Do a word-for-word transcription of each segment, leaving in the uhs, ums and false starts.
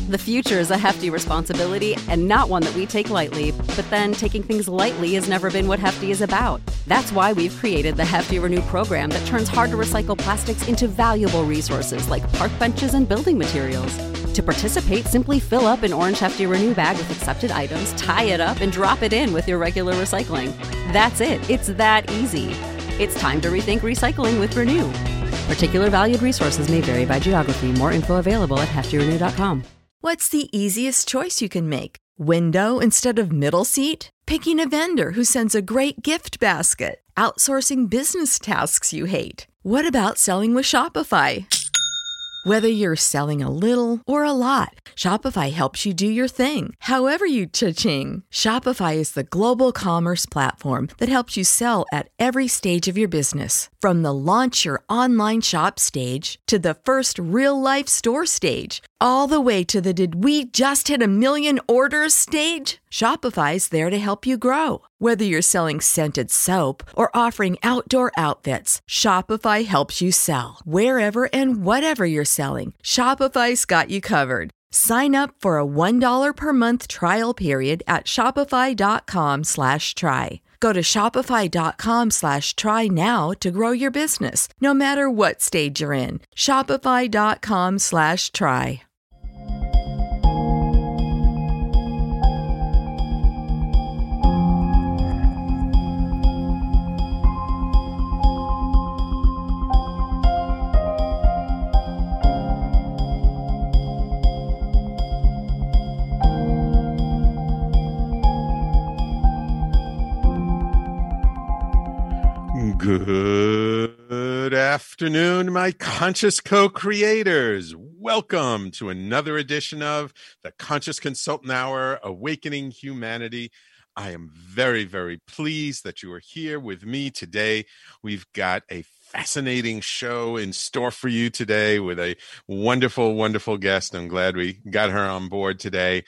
The future is a hefty responsibility and not one that we take lightly, but then taking things lightly has never been what Hefty is about. That's why we've created the Hefty Renew program that turns hard-to-recycle plastics into valuable resources like park benches and building materials. To participate, simply fill up an orange Hefty Renew bag with accepted items, tie it up, and drop it in with your regular recycling. That's it. It's that easy. It's time to rethink recycling with Renew. Particular valued resources may vary by geography. More info available at hefty renew dot com. What's the easiest choice you can make? Window instead of middle seat? Picking a vendor who sends a great gift basket? Outsourcing business tasks you hate? What about selling with Shopify? Whether you're selling a little or a lot, Shopify helps you do your thing, however you cha-ching. Shopify is the global commerce platform that helps you sell at every stage of your business. From the launch your online shop stage to the first real-life store stage, all the way to the did we just hit a million orders stage. Shopify's there to help you grow. Whether you're selling scented soap or offering outdoor outfits, Shopify helps you sell. Wherever and whatever you're selling, Shopify's got you covered. Sign up for a one dollar per month trial period at shopify.com slash try. Go to shopify.com slash try now to grow your business, no matter what stage you're in. Shopify.com slash try. Good afternoon, my conscious co-creators. Welcome to another edition of the Conscious Consultant Hour, Awakening Humanity. I am very, very pleased that you are here with me today. We've got a fascinating show in store for you today with a wonderful, wonderful guest. I'm glad we got her on board today.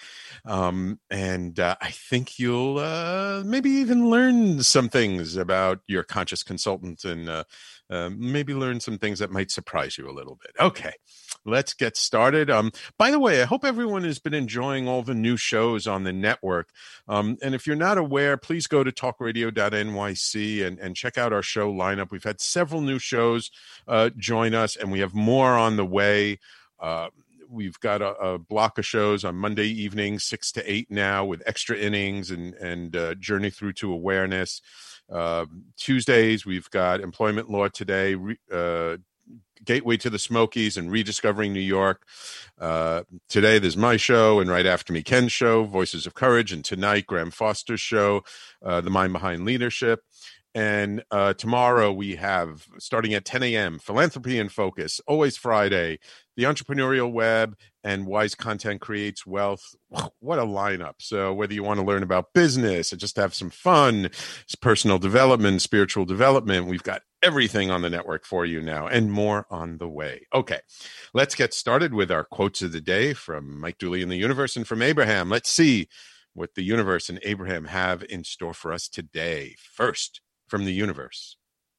Um, and uh, I think you'll uh, maybe even learn some things about your conscious consultant and uh, uh, maybe learn some things that might surprise you a little bit. Okay, let's get started. Um, by the way, I hope everyone has been enjoying all the new shows on the network. Um, and if you're not aware, please go to talk radio dot N Y C and, and check out our show lineup. We've had several new shows uh, join us, and we have more on the way. Uh, we've got a, a block of shows on Monday evenings, six to eight now, with extra innings and, and uh, Journey Through to Awareness. Uh, Tuesdays, we've got Employment Law Today, uh, Gateway to the Smokies, and Rediscovering New York. Uh, today, there's my show, and right after me, Ken's show, Voices of Courage, and tonight, Graham Foster's show, uh, The Mind Behind Leadership. And uh, tomorrow we have, starting at ten a.m., Philanthropy in Focus, always Friday, The Entrepreneurial Web, and Wise Content Creates Wealth. What a lineup. So whether you want to learn about business or just have some fun, personal development, spiritual development, we've got everything on the network for you now and more on the way. Okay, let's get started with our quotes of the day from Mike Dooley in the universe and from Abraham. Let's see what the universe and Abraham have in store for us today. First, from the universe.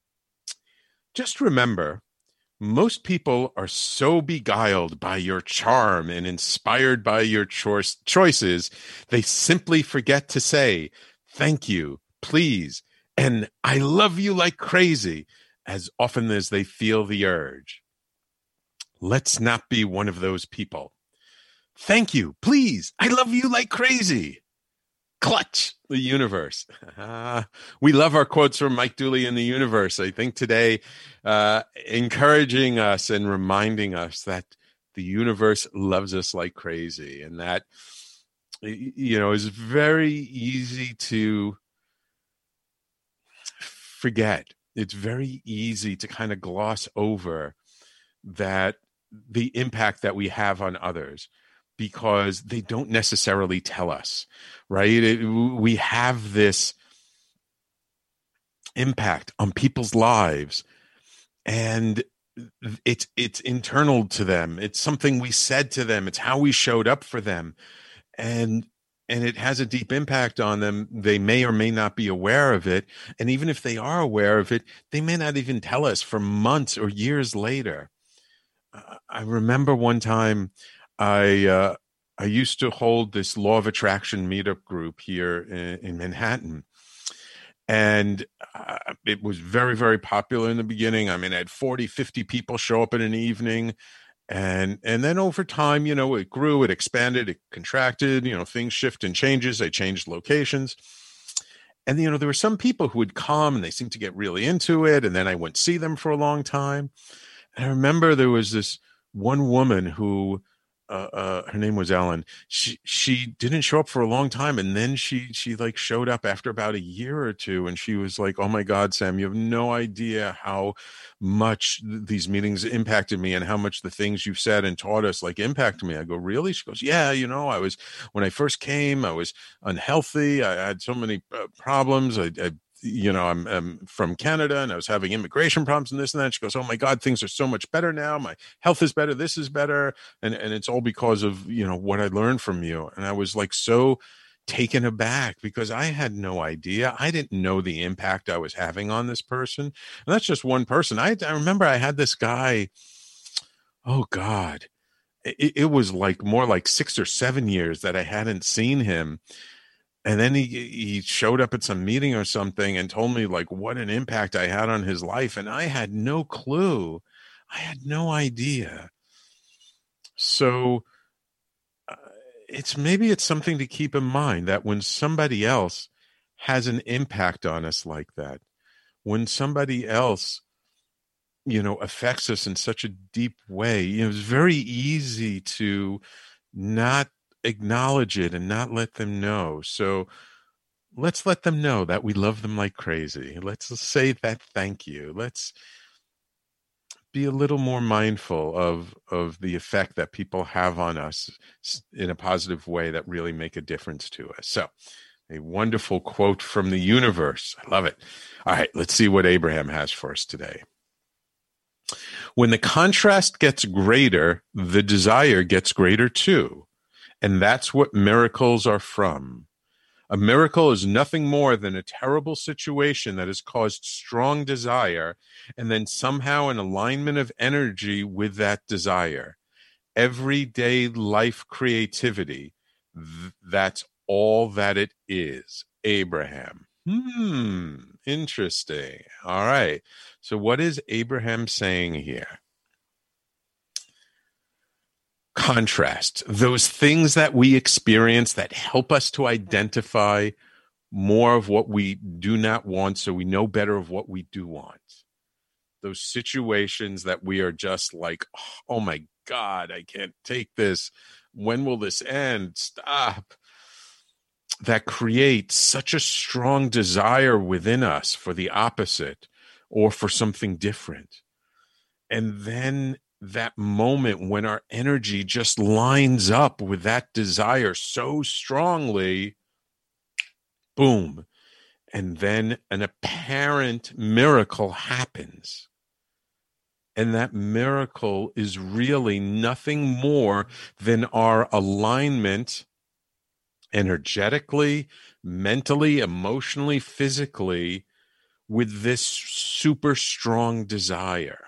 Just remember, most people are so beguiled by your charm and inspired by your cho- choices, they simply forget to say, thank you, please, and I love you like crazy, as often as they feel the urge. Let's not be one of those people. Thank you, please, I love you like crazy. Clutch the universe. Uh, we love our quotes from Mike Dooley in the universe. I think today, uh, encouraging us and reminding us that the universe loves us like crazy, and that, you know, is very easy to forget. It's very easy to kind of gloss over that the impact that we have on others, because they don't necessarily tell us, right? It, we have this impact on people's lives, and it's it's internal to them. It's something we said to them. It's how we showed up for them, and and it has a deep impact on them. They may or may not be aware of it, and even if they are aware of it, they may not even tell us for months or years later. Uh, I remember one time, I uh, I used to hold this law of attraction meetup group here in, in Manhattan. And uh, it was very, very popular in the beginning. I mean, I had forty, fifty people show up in an evening. And and then over time, you know, it grew, it expanded, it contracted, you know, things shift and changes. I changed locations. And, you know, there were some people who would come and they seemed to get really into it. And then I wouldn't see them for a long time. And I remember there was this one woman who, uh, uh, her name was Ellen. She she didn't show up for a long time, and then she she like showed up after about a year or two, and she was like, "Oh my God, Sam, you have no idea how much th- these meetings impacted me, and how much the things you've said and taught us like impacted me." I go, "Really?" She goes, "Yeah, you know, I was when I first came, I was unhealthy. I had so many uh, problems. I, I you know, I'm, I'm from Canada and I was having immigration problems and this and that." She goes, "Oh my God, things are so much better now. My health is better. This is better." And, and it's all because of, you know, what I learned from you. And I was like, so taken aback because I had no idea. I didn't know the impact I was having on this person. And that's just one person. I, I remember I had this guy, oh God, it, it was like more like six or seven years that I hadn't seen him. And then he he showed up at some meeting or something and told me like what an impact I had on his life. And I had no clue. I had no idea. So uh, it's maybe it's something to keep in mind that when somebody else has an impact on us like that, when somebody else, you know, affects us in such a deep way, you know, it's very easy to not acknowledge it and not let them know. So let's let them know that we love them like crazy. Let's say that thank you. Let's be a little more mindful of of the effect that people have on us in a positive way that really make a difference to us. So a wonderful quote from the universe. I love it. All right, let's see what Abraham has for us today. When the contrast gets greater, the desire gets greater too. And that's what miracles are from. A miracle is nothing more than a terrible situation that has caused strong desire and then somehow an alignment of energy with that desire. Everyday life creativity, th- that's all that it is. Abraham. Hmm, interesting. All right. So what is Abraham saying here? Contrast, those things that we experience that help us to identify more of what we do not want so we know better of what we do want. Those situations that we are just like, oh my God, I can't take this. When will this end? Stop. That create such a strong desire within us for the opposite or for something different. And then that moment when our energy just lines up with that desire so strongly, boom. And then an apparent miracle happens. And that miracle is really nothing more than our alignment energetically, mentally, emotionally, physically with this super strong desire.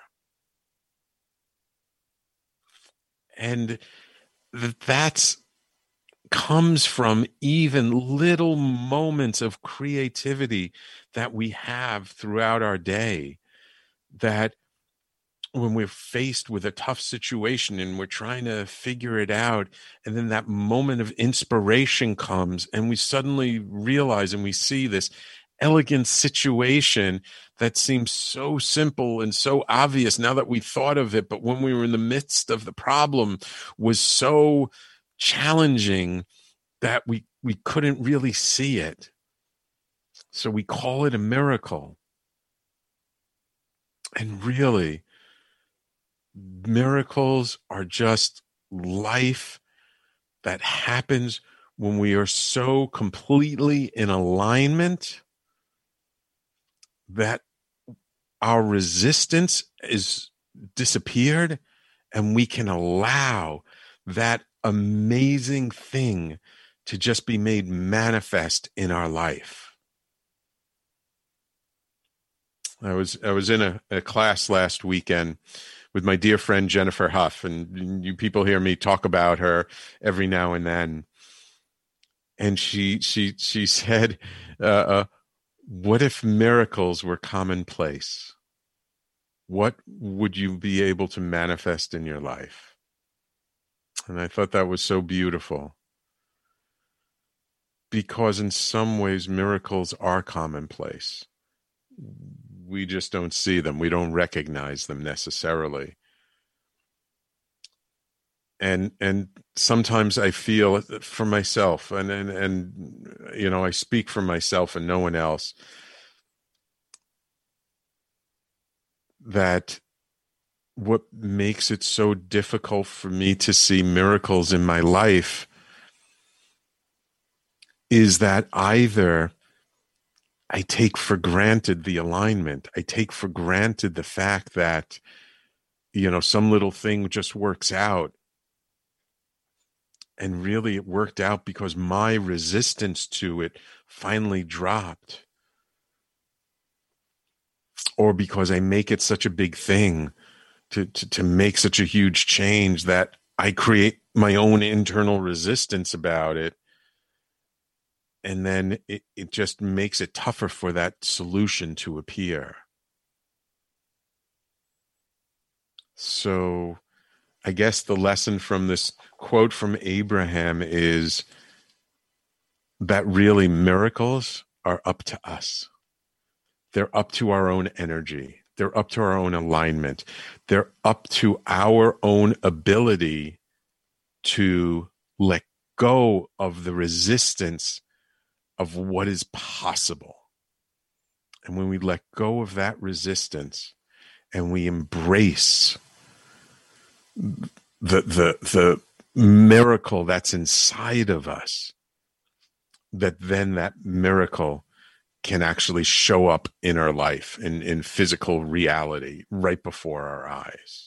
And that's comes from even little moments of creativity that we have throughout our day, that when we're faced with a tough situation and we're trying to figure it out, and then that moment of inspiration comes and we suddenly realize and we see this elegant situation that seems so simple and so obvious now that we thought of it, but when we were in the midst of the problem was so challenging that we we couldn't really see it. So we call it a miracle. And really, miracles are just life that happens when we are so completely in alignment that our resistance is disappeared and we can allow that amazing thing to just be made manifest in our life. I was I was in a, a class last weekend with my dear friend Jennifer Huff, and you people hear me talk about her every now and then. And she she she said, uh, uh, "What if miracles were commonplace? What would you be able to manifest in your life?" And I thought that was so beautiful, because in some ways miracles are commonplace. We just don't see them. We don't recognize them necessarily. And and sometimes I feel for myself, and, and, and you know, I speak for myself and no one else, that what makes it so difficult for me to see miracles in my life is that either I take for granted the alignment, I take for granted the fact that, you know, some little thing just works out. And really it worked out because my resistance to it finally dropped. Or because I make it such a big thing to, to, to make such a huge change that I create my own internal resistance about it. And then it, it just makes it tougher for that solution to appear. So I guess the lesson from this quote from Abraham is that really miracles are up to us. They're up to our own energy. They're up to our own alignment. They're up to our own ability to let go of the resistance of what is possible. And when we let go of that resistance and we embrace the the the miracle that's inside of us, that then that miracle can actually show up in our life, in, in physical reality right before our eyes.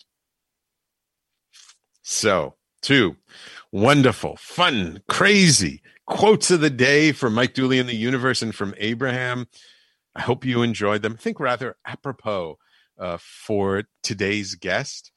So, two wonderful, fun, crazy quotes of the day from Mike Dooley in the universe and from Abraham. I hope you enjoyed them. I think rather apropos uh, for today's guest,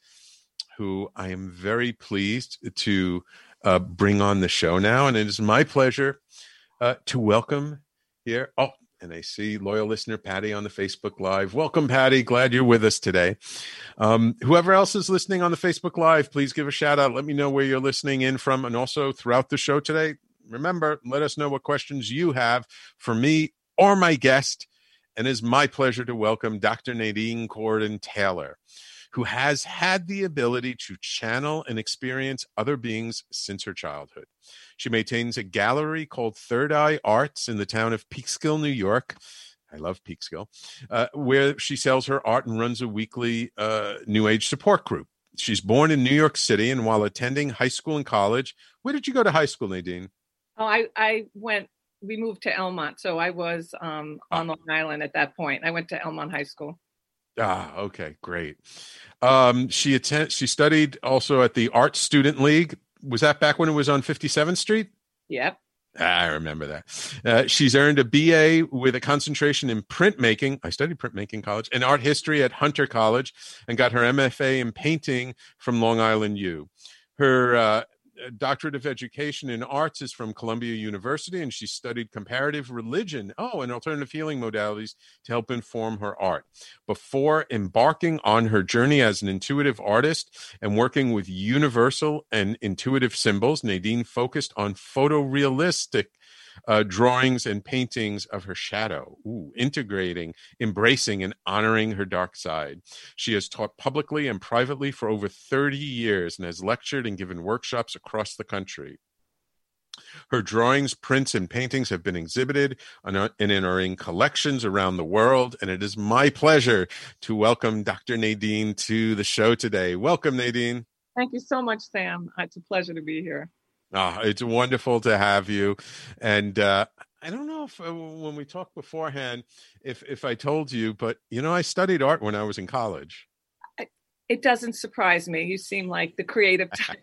who I am very pleased to uh, bring on the show now. And it is my pleasure uh, to welcome here. Oh, and I see loyal listener Patty on the Facebook Live. Welcome, Patty. Glad you're with us today. Um, whoever else is listening on the Facebook Live, please give a shout out. Let me know where you're listening in from. And also throughout the show today, remember, let us know what questions you have for me or my guest. And it is my pleasure to welcome Doctor Nadine Corrigan-Taylor, who has had the ability to channel and experience other beings since her childhood. She maintains a gallery called Third Eye Arts in the town of Peekskill, New York. I love Peekskill, uh, where she sells her art and runs a weekly uh, New Age support group. She's born in New York City, and while attending high school and college, where did you go to high school, Nadine? Oh, I, I went, we moved to Elmont, so I was um, on ah. Long Island at that point. I went to Elmont High School. Ah, okay, great. Um, she attend, She studied also at the Art Student League. Was that back when it was on fifty-seventh Street? Yep. I remember that. Uh, she's earned a B A with a concentration in printmaking. I studied printmaking college and art history at Hunter College, and got her M F A in painting from Long Island U. Her uh, doctorate of education in arts is from Columbia University, and she studied comparative religion, oh, and alternative healing modalities to help inform her art. Before embarking on her journey as an intuitive artist and working with universal and intuitive symbols, Nadine focused on photorealistic uh, drawings and paintings of her shadow, Ooh, integrating, embracing, and honoring her dark side. She has taught publicly and privately for over thirty years and has lectured and given workshops across the country. Her drawings, prints, and paintings have been exhibited and in are in collections around the world. And it is my pleasure to welcome Doctor Nadine to the show today. Welcome, Nadine. Thank you so much, Sam. It's a pleasure to be here. Oh, it's wonderful to have you. And uh, I don't know if uh, when we talked beforehand, if, if I told you, but, you know, I studied art when I was in college. It doesn't surprise me. You seem like the creative type.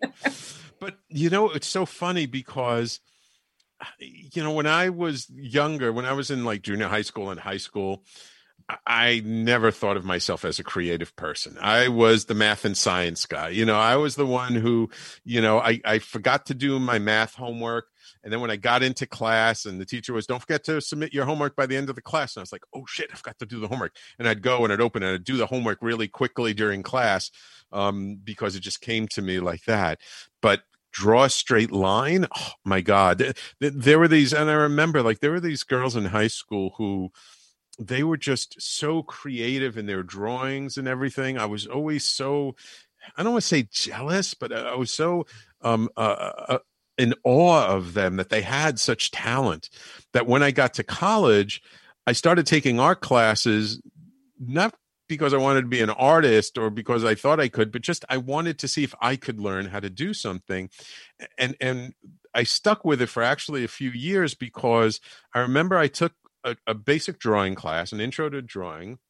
But, you know, it's so funny because, you know, when I was younger, when I was in like junior high school and high school, I never thought of myself as a creative person. I was the math and science guy. You know, I was the one who, you know, I, I forgot to do my math homework. And then when I got into class and the teacher was, don't forget to submit your homework by the end of the class. And I was like, oh shit, I've got to do the homework. And I'd go and I'd open and I'd do the homework really quickly during class um, because it just came to me like that. But draw a straight line. Oh my God. There were these, and I remember like there were these girls in high school who, they were just so creative in their drawings and everything. I was always so, I don't want to say jealous, but I was so um, uh, uh, in awe of them that they had such talent that when I got to college, I started taking art classes, not because I wanted to be an artist or because I thought I could, but just I wanted to see if I could learn how to do something. And, and I stuck with it for actually a few years because I remember I took A, a basic drawing class, an intro to drawing.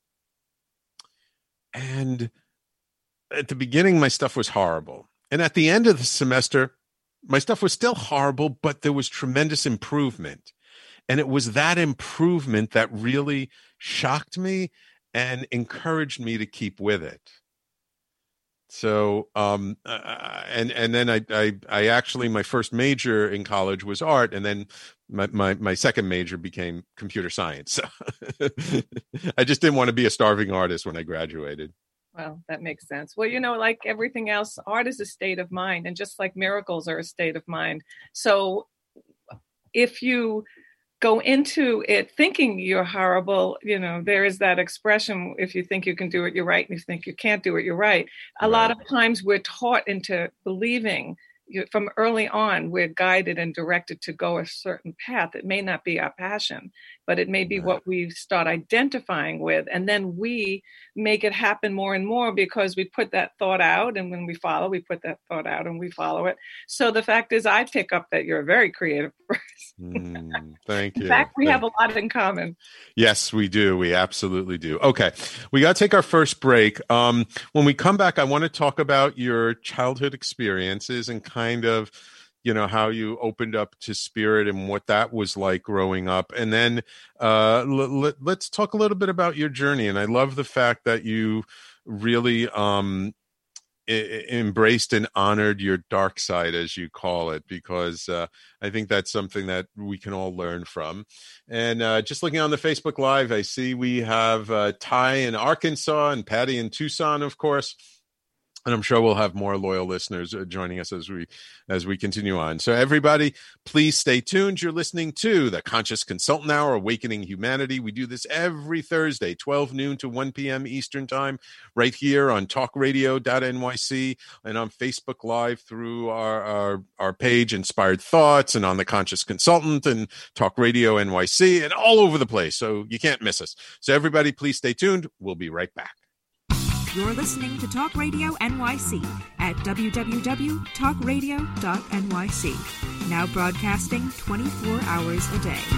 And at the beginning, my stuff was horrible. And at the end of the semester, my stuff was still horrible, but there was tremendous improvement. And it was that improvement that really shocked me and encouraged me to keep with it. So, um, uh, and, and then I, I, I actually, my first major in college was art. And then my, my, my second major became computer science. So I just didn't want to be a starving artist when I graduated. Well, that makes sense. Well, you know, like everything else, art is a state of mind, and just like miracles are a state of mind. So if you go into it thinking you're horrible, you know, there is that expression, if you think you can do it, you're right. And if you think you can't do it, you're right. A right. lot of times we're taught into believing you, from early on, we're guided and directed to go a certain path. It may not be our passion, but it may be right. what we start identifying with. And then we make it happen more and more because we put that thought out. And when we follow, we put that thought out and we follow it. So the fact is, I pick up that you're a very creative person. mm, thank you. In fact, we thank have a lot in common. Yes, we do. We absolutely do. Okay. We got to take our first break. Um, when we come back, I want to talk about your childhood experiences and kind of, you know, how you opened up to spirit and what that was like growing up. And then uh, l- l- let's talk a little bit about your journey. And I love the fact that you really um, I- embraced and honored your dark side, as you call it, because uh, I think that's something that we can all learn from. And uh, just looking on the Facebook Live, I see we have uh, Ty in Arkansas and Patty in Tucson, of course. And I'm sure we'll have more loyal listeners joining us as we as we continue on. So everybody, please stay tuned. You're listening to the Conscious Consultant Hour, Awakening Humanity. We do this every Thursday, twelve noon to one p.m. Eastern Time, right here on talk radio dot N Y C and on Facebook Live through our, our, our page, Inspired Thoughts, and on the Conscious Consultant and Talk Radio N Y C, and all over the place. So you can't miss us. So everybody, please stay tuned. We'll be right back. You're listening to Talk Radio N Y C at w w w dot talk radio dot N Y C. Now broadcasting twenty-four hours a day.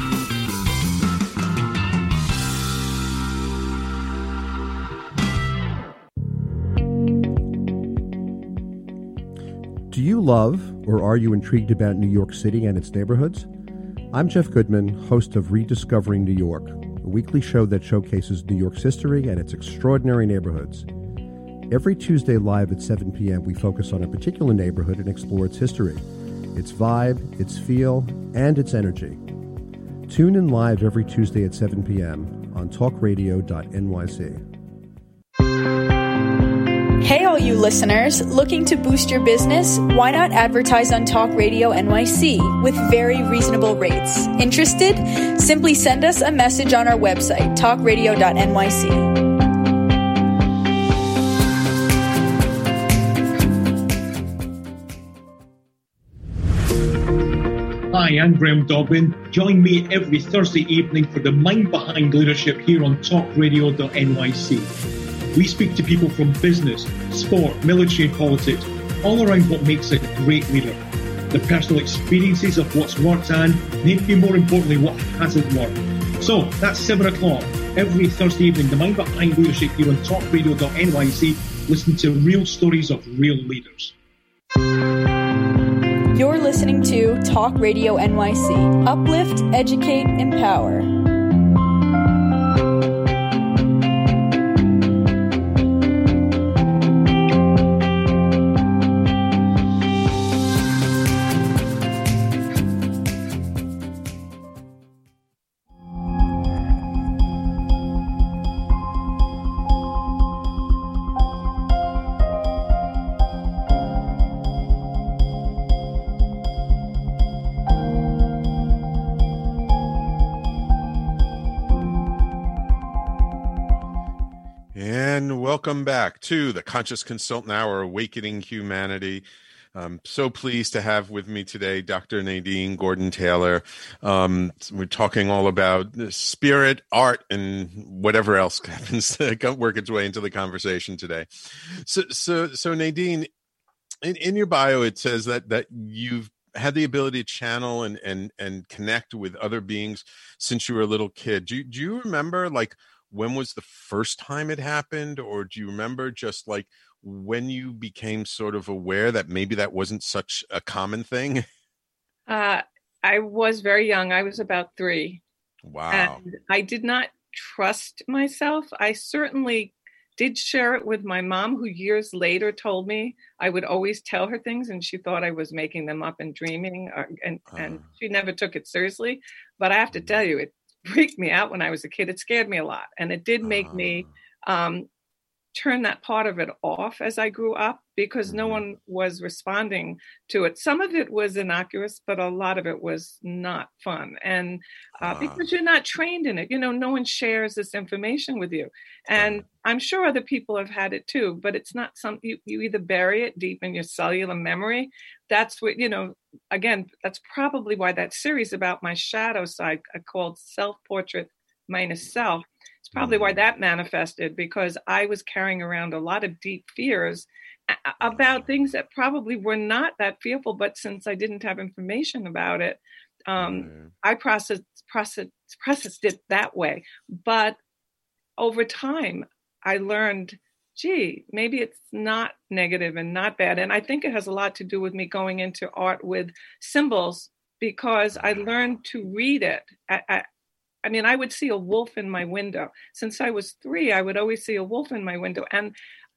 Do you love or are you intrigued about New York City and its neighborhoods? I'm Jeff Goodman, host of Rediscovering New York, a weekly show that showcases New York's history and its extraordinary neighborhoods. Every Tuesday live at seven p.m., we focus on a particular neighborhood and explore its history, its vibe, its feel, and its energy. Tune in live every Tuesday at seven p.m. on talk radio dot N Y C. Hey, all you listeners, looking to boost your business? Why not advertise on Talk Radio N Y C with very reasonable rates? Interested? Simply send us a message on our website, talk radio dot N Y C. Hi, I'm Graham Dobbin. Join me every Thursday evening for the Mind Behind Leadership here on talk radio dot N Y C. We speak to people from business, sport, military and politics, all around what makes a great leader. The personal experiences of what's worked and, maybe more importantly, what hasn't worked. So, that's seven o'clock every Thursday evening, the Mind Behind Leadership here on talk radio dot N Y C. Listen to real stories of real leaders. You're listening to Talk Radio N Y C. Uplift, educate, empower. welcome back to the Conscious Consultant Hour, Awakening Humanity. I'm so pleased to have with me today Doctor Nadine Gordon-Taylor. Um, we're talking all about spirit, art, and whatever else happens to work its way into the conversation today. So, so, so Nadine, in, in your bio, it says that that you've had the ability to channel and and and connect with other beings since you were a little kid. Do you, do you remember, like, when was the first time it happened, or do you remember just like when you became sort of aware that maybe that wasn't such a common thing? Uh, I was very young. I was about three. Wow. And I did not trust myself. I certainly did share it with my mom, who years later told me I would always tell her things, and she thought I was making them up and dreaming, or, and, uh. and she never took it seriously. But I have to tell you, it freaked me out when I was a kid. It scared me a lot. And it did make uh. me um, turn that part of it off as I grew up, because mm-hmm. no one was responding to it. Some of it was innocuous, but a lot of it was not fun. And uh, uh. because you're not trained in it, you know, no one shares this information with you. And uh. I'm sure other people have had it too, but it's not something you, you either bury it deep in your cellular memory. That's what, you know, again, that's probably why that series about my shadow side called Self-Portrait Minus Self, it's probably why that manifested, because I was carrying around a lot of deep fears about things that probably were not that fearful, but since I didn't have information about it, um, mm-hmm. I processed, processed, processed it that way. But over time, I learned, gee, maybe it's not negative and not bad. And I think it has a lot to do with me going into art with symbols, because I learned to read it. I, I, I mean, I would see a wolf in my window. Since I was three, I would always see a wolf in my window. And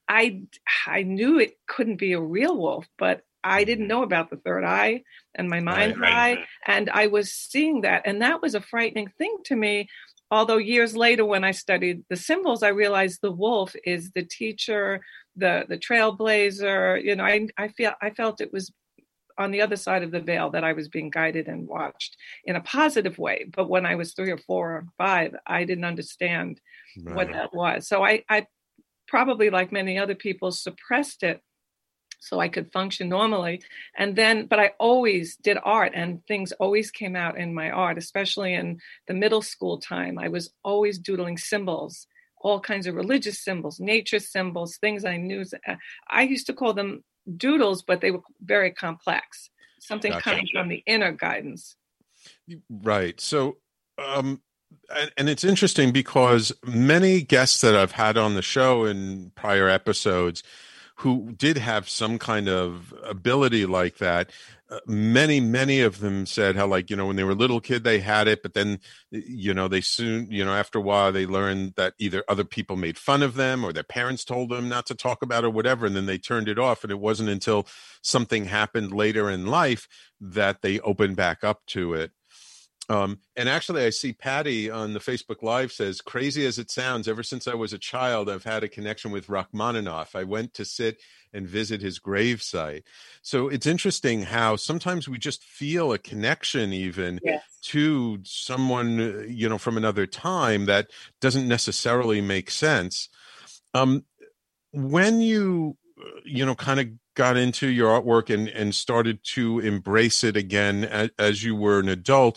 I I knew it couldn't be a real wolf, but I didn't know about the third eye and my mind's right, right. eye. And I was seeing that. And that was a frightening thing to me. Although years later, when I studied the symbols, I realized the wolf is the teacher, the the trailblazer. You know, I I feel I felt it was on the other side of the veil, that I was being guided and watched in a positive way. But when I was three or four or five, I didn't understand right. what that was. So I, I probably, like many other people, suppressed it so I could function normally. And then, but I always did art, and things always came out in my art, especially in the middle school time. I was always doodling symbols, all kinds of religious symbols, nature symbols, things I knew. I used to call them doodles, but they were very complex, something gotcha. Coming from the inner guidance. Right. So, um, and, and it's interesting because many guests that I've had on the show in prior episodes who did have some kind of ability like that, uh, many, many of them said how, like, you know, when they were a little kid, they had it, but then, you know, they soon, you know, after a while, they learned that either other people made fun of them or their parents told them not to talk about it or whatever, and then they turned it off. And it wasn't until something happened later in life that they opened back up to it. Um, and actually, I see Patty on the Facebook Live says, crazy as it sounds, ever since I was a child, I've had a connection with Rachmaninoff. I went to sit and visit his gravesite. So it's interesting how sometimes we just feel a connection even yes. to someone, you know, from another time that doesn't necessarily make sense. Um, when you, you know, kind of got into your artwork and, and started to embrace it again as, as you were an adult,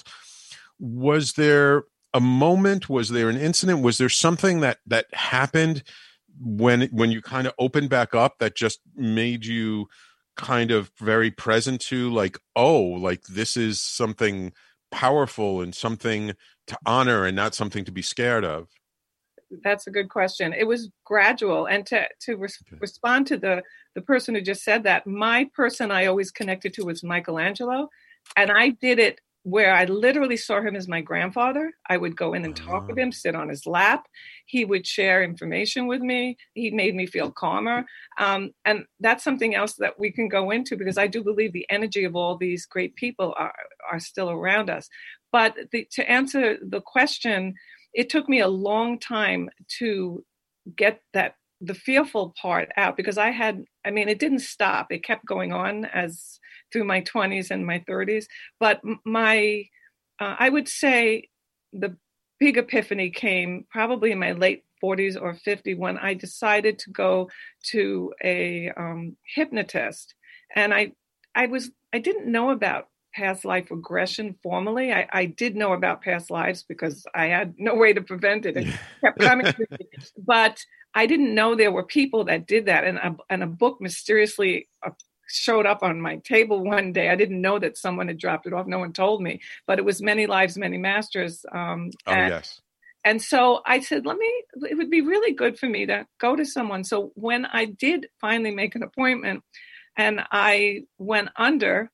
was there a moment, was there an incident, was there something that that happened when when you kind of opened back up that just made you kind of very present to, like, oh, like this is something powerful and something to honor and not something to be scared of? That's a good question. It was gradual. And to to res- okay. respond to the the person who just said that, my person I always connected to was Michelangelo, and I did it where I literally saw him as my grandfather. I would go in and talk uh-huh. with him, sit on his lap. He would share information with me. He made me feel calmer. Um, and that's something else that we can go into, because I do believe the energy of all these great people are, are still around us. But the, to answer the question, it took me a long time to get that the fearful part out, because I had, I mean, it didn't stop. It kept going on as through my twenties and my thirties. But my, uh, I would say the big epiphany came probably in my late forties or fifty when I decided to go to a um, hypnotist. And I, I was, I didn't know about past life regression formally. I, I did know about past lives because I had no way to prevent it. It kept coming to me. But I didn't know there were people that did that. And a, and a book mysteriously uh, showed up on my table one day. I didn't know that someone had dropped it off. No one told me, but it was Many Lives, Many Masters. Um, oh, and, yes. And so I said, let me, it would be really good for me to go to someone. So when I did finally make an appointment and I went under,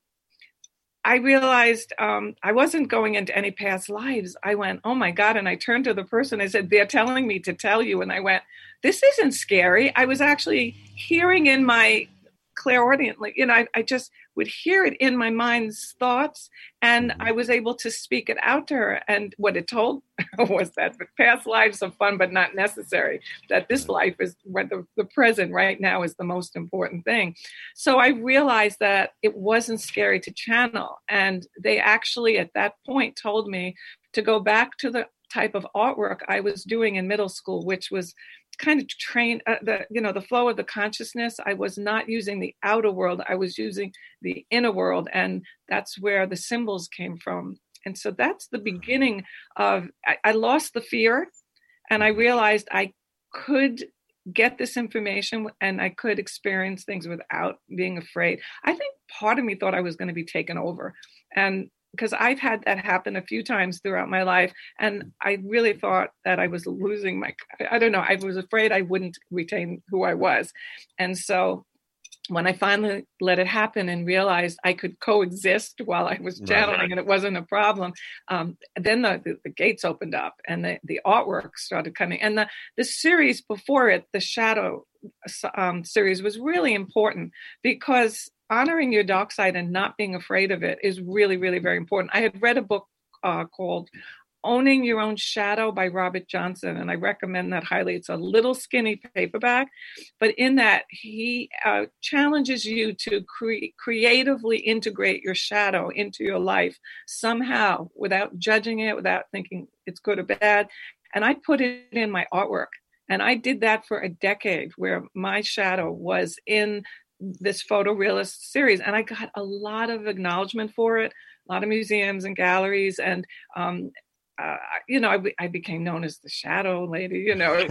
I realized um, I wasn't going into any past lives. I went, oh my God. And I turned to the person. I said, they're telling me to tell you. And I went, this isn't scary. I was actually hearing in my clairaudiently, you know, I, I just would hear it in my mind's thoughts, and mm-hmm. I was able to speak it out to her. And what it told was that past lives are fun, but not necessary, that this life is what the, the present right now is the most important thing. So I realized that it wasn't scary to channel. And they actually at that point told me to go back to the type of artwork I was doing in middle school, which was kind of train uh, the you know the flow of the consciousness. I was not using the outer world, I was using the inner world, and that's where the symbols came from. And so that's the beginning of I, I lost the fear, and I realized I could get this information and I could experience things without being afraid. I think part of me thought I was going to be taken over, and because I've had that happen a few times throughout my life. And I really thought that I was losing my, I don't know, I was afraid I wouldn't retain who I was. And so when I finally let it happen and realized I could coexist while I was channeling right. and it wasn't a problem, um, then the, the, the gates opened up and the, the artwork started coming. And the, the series before it, the Shadow um, series, was really important because honoring your dark side and not being afraid of it is really, really very important. I had read a book uh, called Owning Your Own Shadow by Robert Johnson, and I recommend that highly. It's a little skinny paperback, but in that he uh, challenges you to cre- creatively integrate your shadow into your life somehow without judging it, without thinking it's good or bad. And I put it in my artwork, and I did that for a decade where my shadow was in this photorealist series. And I got a lot of acknowledgement for it, a lot of museums and galleries. And, um, uh, you know, I, I became known as the Shadow Lady, you know,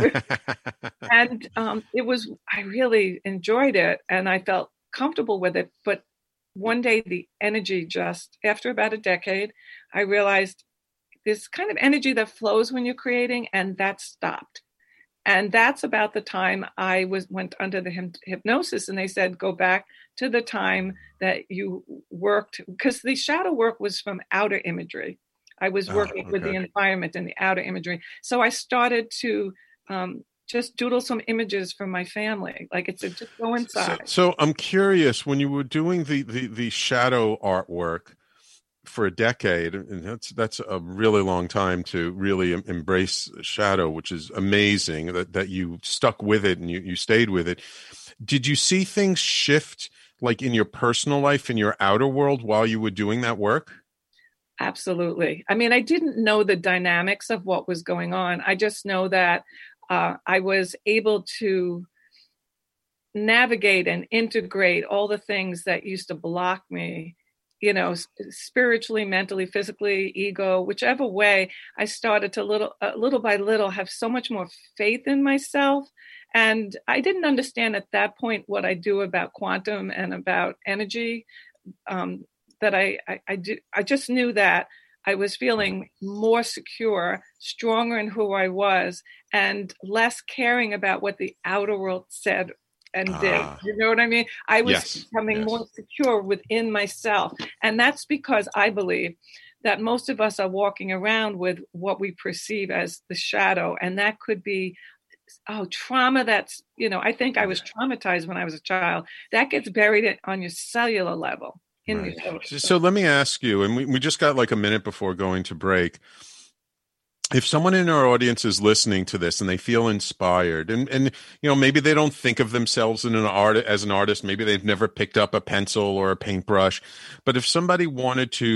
and um, it was, I really enjoyed it and I felt comfortable with it. But one day the energy just, after about a decade, I realized this kind of energy that flows when you're creating, and that stopped. And that's about the time I was went under the hy- hypnosis, and they said, go back to the time that you worked, because the shadow work was from outer imagery. I was working oh, okay. with the environment and the outer imagery. So I started to um, just doodle some images from my family. Like it's a, just go inside. So, so I'm curious, when you were doing the, the, the shadow artwork for a decade, and that's that's a really long time to really em- embrace shadow, which is amazing that, that you stuck with it and you, you stayed with it. Did you see things shift like in your personal life, in your outer world while you were doing that work? Absolutely. I mean, I didn't know the dynamics of what was going on. I just know that uh, I was able to navigate and integrate all the things that used to block me, you know, spiritually, mentally, physically, ego, whichever way. I started to little, uh, little by little have so much more faith in myself. And I didn't understand at that point what I do about quantum and about energy. Um, that I, I, I, do, I just knew that I was feeling more secure, stronger in who I was, and less caring about what the outer world said and ah. did. You know what I mean? I was yes. becoming yes. more secure within myself. And that's because I believe that most of us are walking around with what we perceive as the shadow. And that could be, oh, trauma that's, you know, I think I was traumatized when I was a child. That gets buried on your cellular level. In right. your so let me ask you, and we, we just got like a minute before going to break. If someone in our audience is listening to this and they feel inspired, and, and you know, maybe they don't think of themselves in an art as an artist, maybe they've never picked up a pencil or a paintbrush, but if somebody wanted to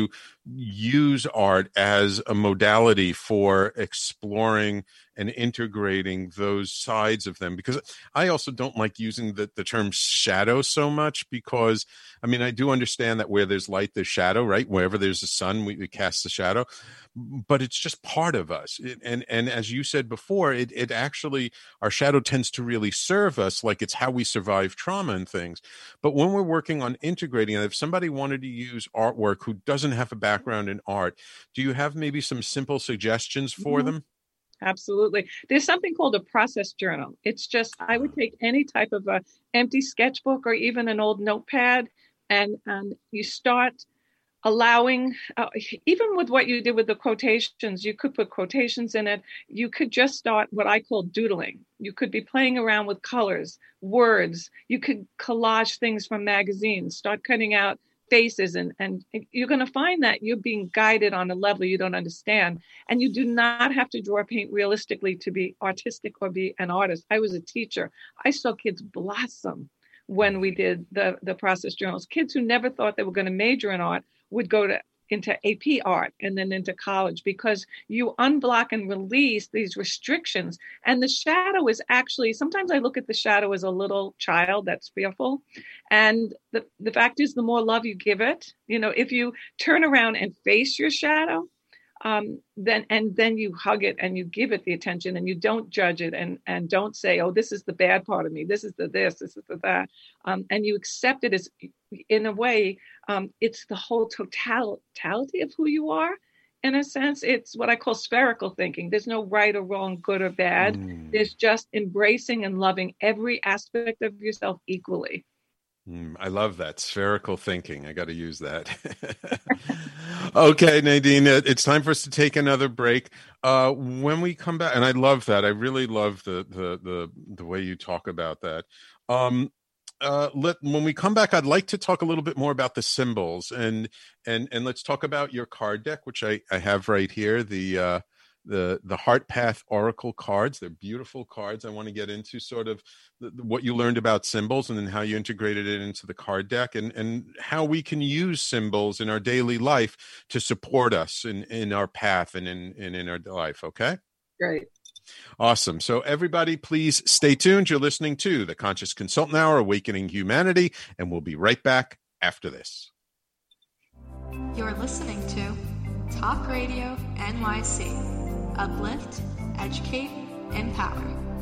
use art as a modality for exploring and integrating those sides of them, because I also don't like using the, the term shadow so much, because I mean, I do understand that where there's light, there's shadow, right? Wherever there's a sun, we, we cast the shadow, but it's just part of us. It, and, and as you said before, it, it actually, our shadow tends to really serve us, like it's how we survive trauma and things. But when we're working on integrating, and if somebody wanted to use artwork who doesn't have a background in art, do you have maybe some simple suggestions for mm-hmm. them? Absolutely. There's something called a process journal. It's just, I would take any type of a empty sketchbook or even an old notepad, and, and you start allowing, uh, even with what you did with the quotations, you could put quotations in it. You could just start what I call doodling. You could be playing around with colors, words. You could collage things from magazines, start cutting out faces, and, and you're going to find that you're being guided on a level you don't understand. And you do not have to draw paint realistically to be artistic or be an artist. I was a teacher. I saw kids blossom when we did the, the process journals. Kids who never thought they were going to major in art would go to into A P art and then into college, because you unblock and release these restrictions. And the shadow is actually, sometimes I look at the shadow as a little child that's fearful. And the, the fact is, the more love you give it, you know, if you turn around and face your shadow, um, then and then you hug it and you give it the attention, and you don't judge it and, and don't say, oh, this is the bad part of me. This is the this, this is the that. Um, and you accept it as, in a way, um, it's the whole total, totality of who you are. In a sense, it's what I call spherical thinking. There's no right or wrong, good or bad. Mm. There's just embracing and loving every aspect of yourself equally. Mm, I love that spherical thinking. I got to use that. Okay, Nadine, it's time for us to take another break. Uh, when we come back, and I love that. I really love the the the, the way you talk about that. Um, uh, let when we come back, I'd like to talk a little bit more about the symbols, and and and let's talk about your card deck, which I I have right here. The uh, the the Heart Path Oracle cards. They're beautiful cards. I want to get into sort of the, what you learned about symbols, and then how you integrated it into the card deck, and and how we can use symbols in our daily life to support us in in our path and in and in our life. Okay, great. Awesome. So everybody, please stay tuned. You're listening to the Conscious Consultant Hour, Awakening Humanity, and we'll be right back after this. You're listening to Talk Radio N Y C. Uplift, educate, empower.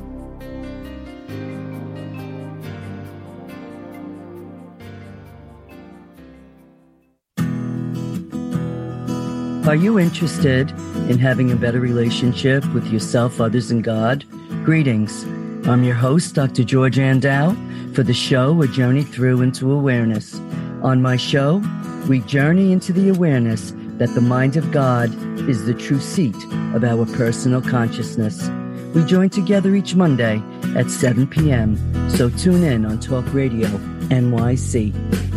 Are you interested in having a better relationship with yourself, others, and God? Greetings. I'm your host, Doctor George Andow, for the show A Journey Through into Awareness. On my show, we journey into the awareness that the mind of God is the true seat of our personal consciousness. We join together each Monday at seven p.m., so tune in on Talk Radio N Y C.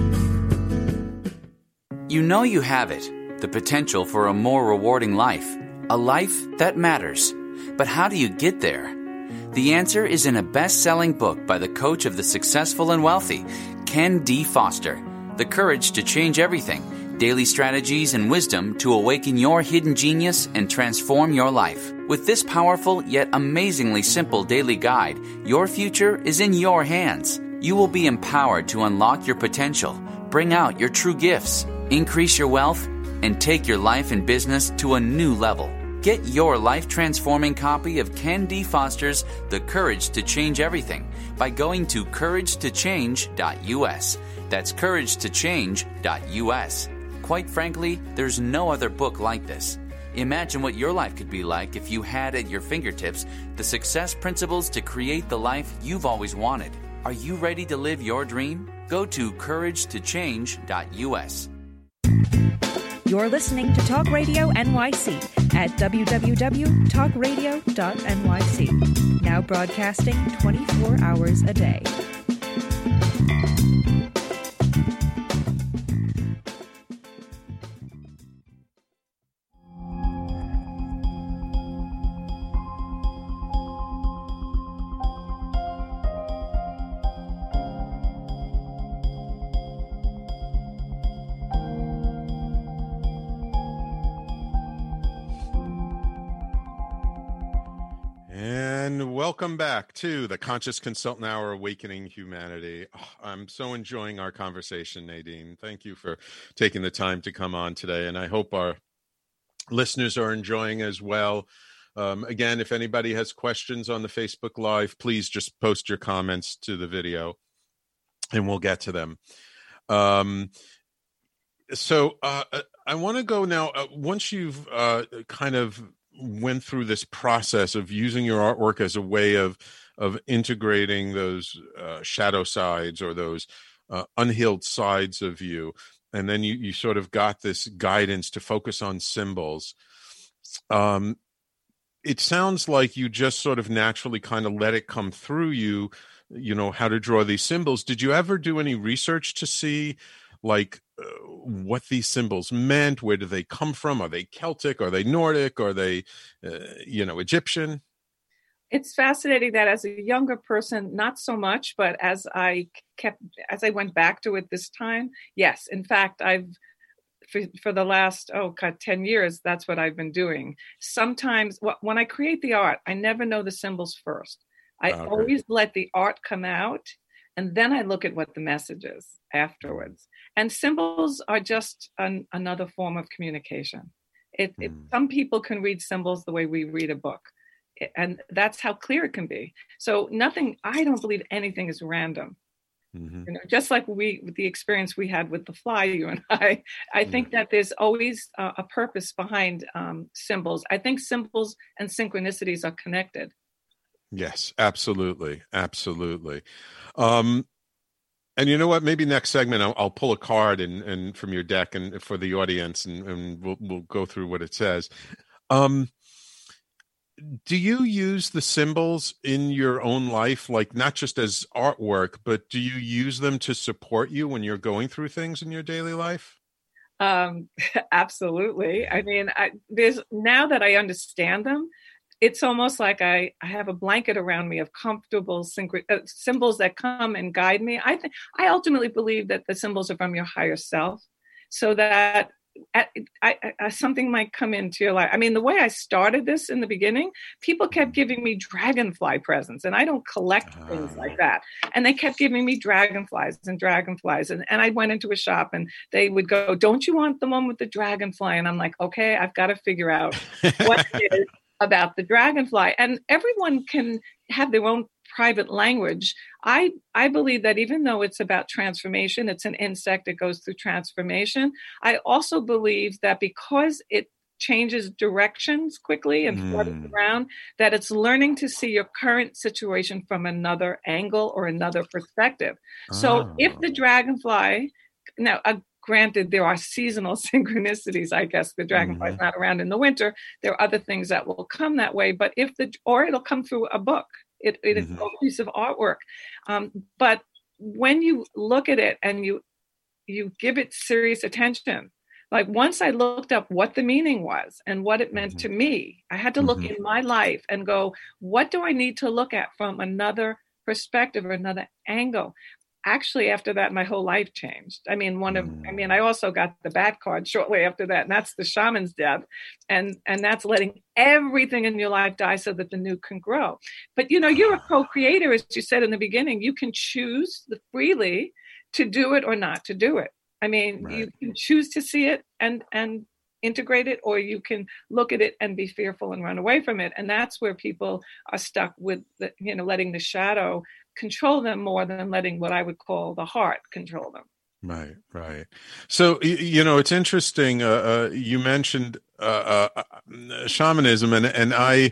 You know you have it, the potential for a more rewarding life, a life that matters. But how do you get there? The answer is in a best-selling book by the coach of the successful and wealthy, Ken D. Foster, The Courage to Change Everything. Daily strategies and wisdom to awaken your hidden genius and transform your life. With this powerful yet amazingly simple daily guide, your future is in your hands. You will be empowered to unlock your potential, bring out your true gifts, increase your wealth, and take your life and business to a new level. Get your life-transforming copy of Ken D. Foster's The Courage to Change Everything by going to courage to change dot u s. That's courage to change dot u s. Quite frankly, there's no other book like this. Imagine what your life could be like if you had at your fingertips the success principles to create the life you've always wanted. Are you ready to live your dream? Go to courage to change dot u s. You're listening to Talk Radio N Y C at w w w dot talk radio dot n y c. Now broadcasting twenty-four hours a day. And welcome back to the Conscious Consultant Hour, Awakening Humanity. Oh, I'm so enjoying our conversation, Nadine. Thank you for taking the time to come on today. And I hope our listeners are enjoying as well. Um, again, if anybody has questions on the Facebook Live, please just post your comments to the video and we'll get to them. Um, so uh, I want to go now, uh, once you've uh, kind of went through this process of using your artwork as a way of of integrating those uh, shadow sides or those uh, unhealed sides of you, and then you you sort of got this guidance to focus on symbols. Um, it sounds like you just sort of naturally kind of let it come through you, you know, how to draw these symbols. Did you ever do any research to see, like, uh, what these symbols meant? Where do they come from? Are they Celtic? Are they Nordic? Are they, uh, you know, Egyptian? It's fascinating that as a younger person, not so much, but as I kept, as I went back to it this time, yes. In fact, I've, for, for the last, oh God, ten years, that's what I've been doing. Sometimes when I create the art, I never know the symbols first. I okay. always let the art come out, and then I look at what the message is afterwards. And symbols are just an, another form of communication. It, mm. it, some people can read symbols the way we read a book, and that's how clear it can be. So nothing, I don't believe anything is random. Mm-hmm. You know, just like we, with the experience we had with the fly, you and I, I think yeah. that there's always uh, a purpose behind um, symbols. I think symbols and synchronicities are connected. Yes, absolutely. Absolutely. Um, and you know what, maybe next segment, I'll, I'll pull a card and, and from your deck and for the audience, and, and we'll, we'll go through what it says. Um, do you use the symbols in your own life, like not just as artwork, but do you use them to support you when you're going through things in your daily life? Um, absolutely. I mean, I, there's, now that I understand them, it's almost like I, I have a blanket around me of comfortable synch- uh, symbols that come and guide me. I think I ultimately believe that the symbols are from your higher self, so that at, I, I, something might come into your life. I mean, the way I started this in the beginning, people kept giving me dragonfly presents, and I don't collect oh. things like that. And they kept giving me dragonflies and dragonflies. And, and I went into a shop and they would go, "Don't you want the one with the dragonfly?" And I'm like, okay, I've got to figure out what it is about the dragonfly. And everyone can have their own private language. I, I believe that even though it's about transformation, it's an insect, it goes through transformation. I also believe that because it changes directions quickly and flutters mm. around, that it's learning to see your current situation from another angle or another perspective. Oh. So if the dragonfly, now a granted, there are seasonal synchronicities. I guess the dragonfly is mm-hmm. not around in the winter. There are other things that will come that way, but if the, or it'll come through a book. It, it mm-hmm. is a piece of artwork. Um, but when you look at it and you, you give it serious attention, like once I looked up what the meaning was and what it meant mm-hmm. to me, I had to look mm-hmm. in my life and go, what do I need to look at from another perspective or another angle? Actually, after that, my whole life changed. I mean, one of, I mean, I also got the bat card shortly after that, and that's the shaman's death. And, and that's letting everything in your life die so that the new can grow. But, you know, you're a co-creator, as you said in the beginning. You can choose freely to do it or not to do it. I mean, right. you can choose to see it and, and integrate it, or you can look at it and be fearful and run away from it. And that's where people are stuck with, the, you know, letting the shadow control them more than letting what I would call the heart control them. Right, right. So, you know, it's interesting. Uh, uh, you mentioned uh, uh, shamanism, and and I,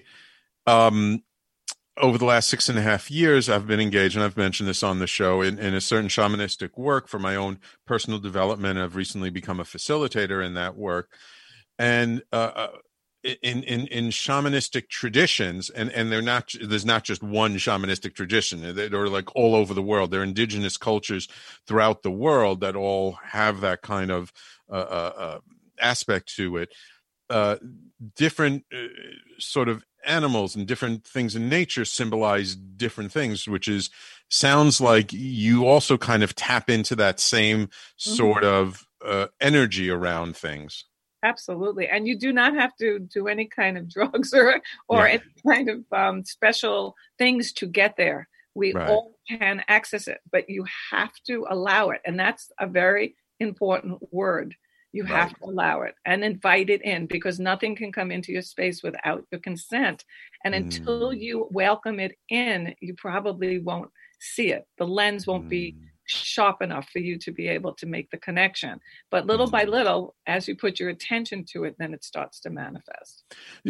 um, over the last six and a half years, I've been engaged, and I've mentioned this on the show, in, in a certain shamanistic work for my own personal development. I've recently become a facilitator in that work, and uh, in in in shamanistic traditions, and and they're not, there's not just one shamanistic tradition. They're like all over the world. They're indigenous cultures throughout the world that all have that kind of uh, uh, aspect to it. Uh, different uh, sort of animals and different things in nature symbolize different things, which is sounds like you also kind of tap into that same sort mm-hmm. of uh, energy around things. Absolutely. And you do not have to do any kind of drugs or, or yeah. any kind of um, special things to get there. We right. all can access it, but you have to allow it. And that's a very important word. You right. have to allow it and invite it in, because nothing can come into your space without your consent. And until mm. you welcome it in, you probably won't see it. The lens won't mm. be sharp enough for you to be able to make the connection. But little mm. by little, as you put your attention to it, then it starts to manifest.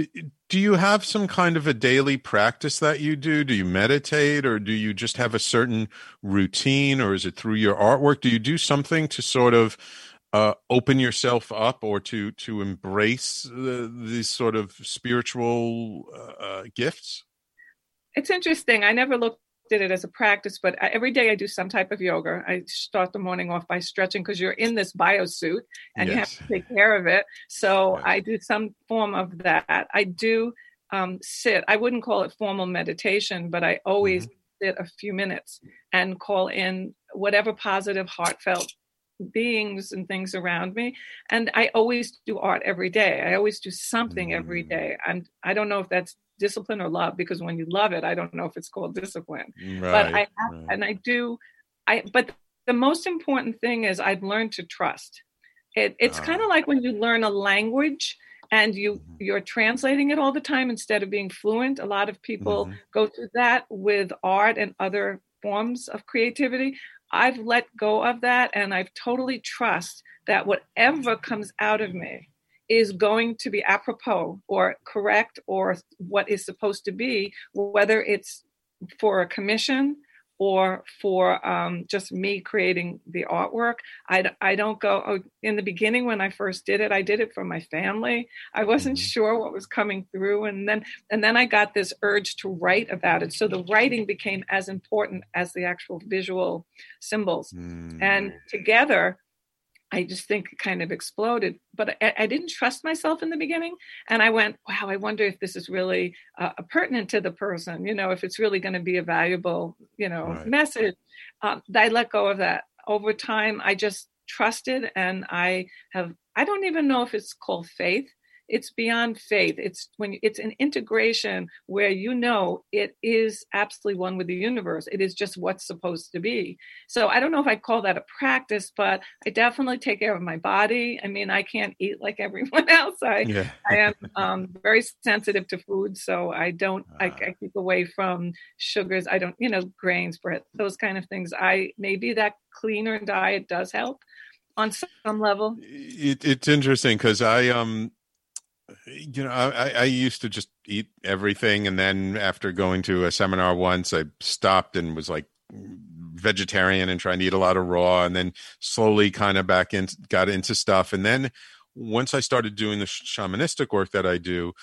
Do you have some kind of a daily practice that you do? Do you meditate, or do you just have a certain routine, or is it through your artwork? Do you do something to sort of Uh, open yourself up, or to to embrace uh, these sort of spiritual uh, gifts? It's interesting. I never looked at it as a practice, but I, every day I do some type of yoga. I start the morning off by stretching, because you're in this biosuit and yes. you have to take care of it. So yes. I do some form of that. I do um, sit. I wouldn't call it formal meditation, but I always mm-hmm. sit a few minutes and call in whatever positive, heartfelt beings and things around me. And I always do art every day. I always do something mm. every day. And I don't know if that's discipline or love, because when you love it, I don't know if it's called discipline. Right, but I have, right. and I do, I, but the most important thing is I've learned to trust. It, it's uh. kind of like when you learn a language and you, mm-hmm. you're translating it all the time instead of being fluent. A lot of people mm-hmm. go through that with art and other forms of creativity. I've let go of that, and I've totally trust that whatever comes out of me is going to be apropos or correct or what is supposed to be, whether it's for a commission or for um, just me creating the artwork. I, I don't go, oh, in the beginning when I first did it, I did it for my family. I wasn't mm-hmm. sure what was coming through. And then, and then I got this urge to write about it. So the writing became as important as the actual visual symbols. Mm. And together, I just think it kind of exploded, but I, I didn't trust myself in the beginning. And I went, wow, I wonder if this is really uh, pertinent to the person, you know, if it's really going to be a valuable, you know, right. message. Um, I let go of that. Over time, I just trusted, and I have, I don't even know if it's called faith. It's beyond faith. It's when it's an integration where you know it is absolutely one with the universe. It is just what's supposed to be. So I don't know if I call that a practice, but I definitely take care of my body. I mean, I can't eat like everyone else. I yeah. I am um, very sensitive to food, so I don't. Uh, I, I keep away from sugars. I don't, you know, grains, bread, those kind of things. I maybe that cleaner diet does help on some level. It, it's interesting because I um. You know, I, I used to just eat everything. And then after going to a seminar once, I stopped and was like vegetarian and trying to eat a lot of raw, and then slowly kind of back in, got into stuff. And then once I started doing the shamanistic work that I do,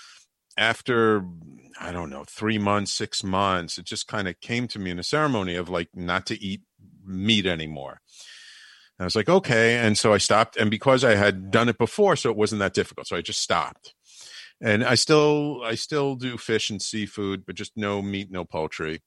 after, I don't know, three months, six months, it just kind of came to me in a ceremony of like not to eat meat anymore. I was like, okay. And so I stopped. And because I had done it before, so it wasn't that difficult. So I just stopped. And I still, I still do fish and seafood, but just no meat, no poultry.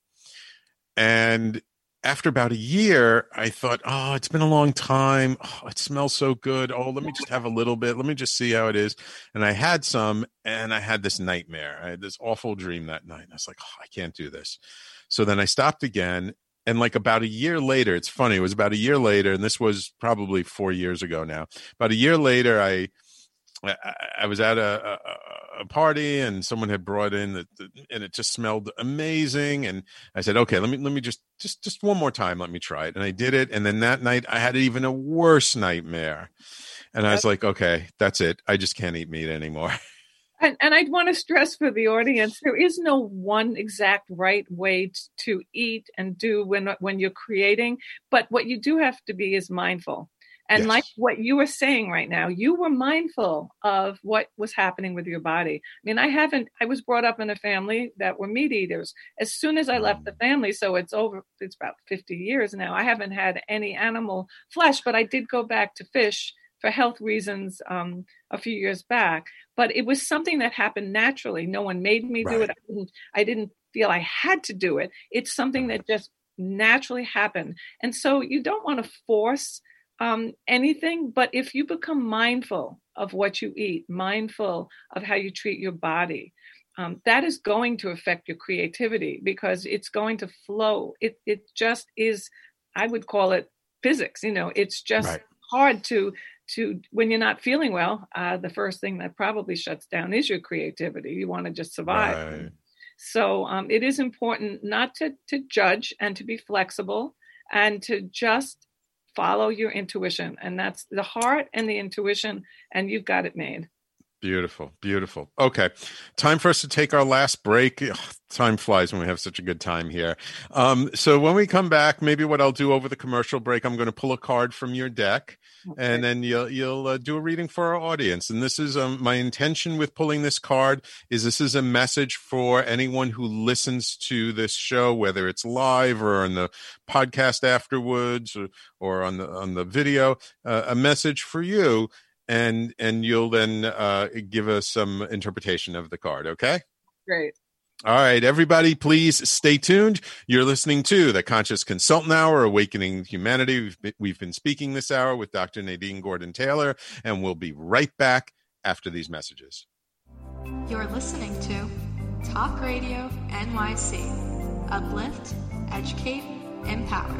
And after about a year, I thought, oh, it's been a long time. Oh, it smells so good. Oh, let me just have a little bit. Let me just see how it is. And I had some, and I had this nightmare. I had this awful dream that night. And I was like, oh, I can't do this. So then I stopped again. And like about a year later, it's funny, it was about a year later, and this was probably four years ago now. About a year later, I I, I was at a, a, a party, and someone had brought in, the, the, and it just smelled amazing. And I said, okay, let me let me just, just, just one more time, let me try it. And I did it. And then that night, I had even a worse nightmare. And I was like, okay, that's it. I just can't eat meat anymore. And, and I'd want to stress for the audience, there is no one exact right way t- to eat and do when when you're creating. But what you do have to be is mindful. And yes. like what you were saying right now, you were mindful of what was happening with your body. I mean, I haven't, I was brought up in a family that were meat eaters. As soon as I left the family, so it's over, it's about fifty years now, I haven't had any animal flesh, but I did go back to fish for health reasons um, a few years back. But it was something that happened naturally. No one made me right. do it. I didn't, I didn't feel I had to do it. It's something that just naturally happened. And so you don't want to force Um, anything, but if you become mindful of what you eat, mindful of how you treat your body, um, that is going to affect your creativity because it's going to flow. It it just is, I would call it physics. You know, it's just Right. hard to to when you're not feeling well. Uh, the first thing that probably shuts down is your creativity. You want to just survive. Right. So um, it is important not to to judge and to be flexible and to just follow your intuition. And that's the heart and the intuition, and you've got it made. Beautiful, beautiful. Okay, time for us to take our last break. Ugh, time flies when we have such a good time here. Um, so when we come back, maybe what I'll do over the commercial break, I'm going to pull a card from your deck, okay. and then you'll you'll uh, do a reading for our audience. And this is um, my intention with pulling this card is this is a message for anyone who listens to this show, whether it's live or on the podcast afterwards, or, or on the on the video. Uh, a message for you. And and you'll then uh, give us some interpretation of the card, okay? Great. All right, everybody, please stay tuned. You're listening to the Conscious Consultant Hour, Awakening Humanity. We've been, we've been speaking this hour with Doctor Nadine Gordon-Taylor, and we'll be right back after these messages. You're listening to Talk Radio N Y C. Uplift, educate, empower.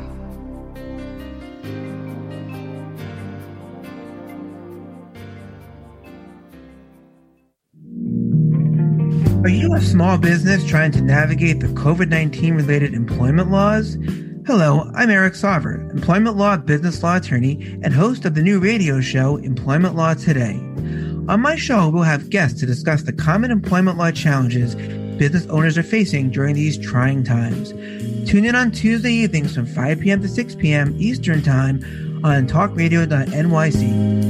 Are you a small business trying to navigate the covid nineteen related employment laws? Hello, I'm Eric Sauver, employment law business law attorney and host of the new radio show Employment Law Today. On my show, we'll have guests to discuss the common employment law challenges business owners are facing during these trying times. Tune in on Tuesday evenings from five p.m. to six p.m. Eastern Time on talk radio dot N Y C.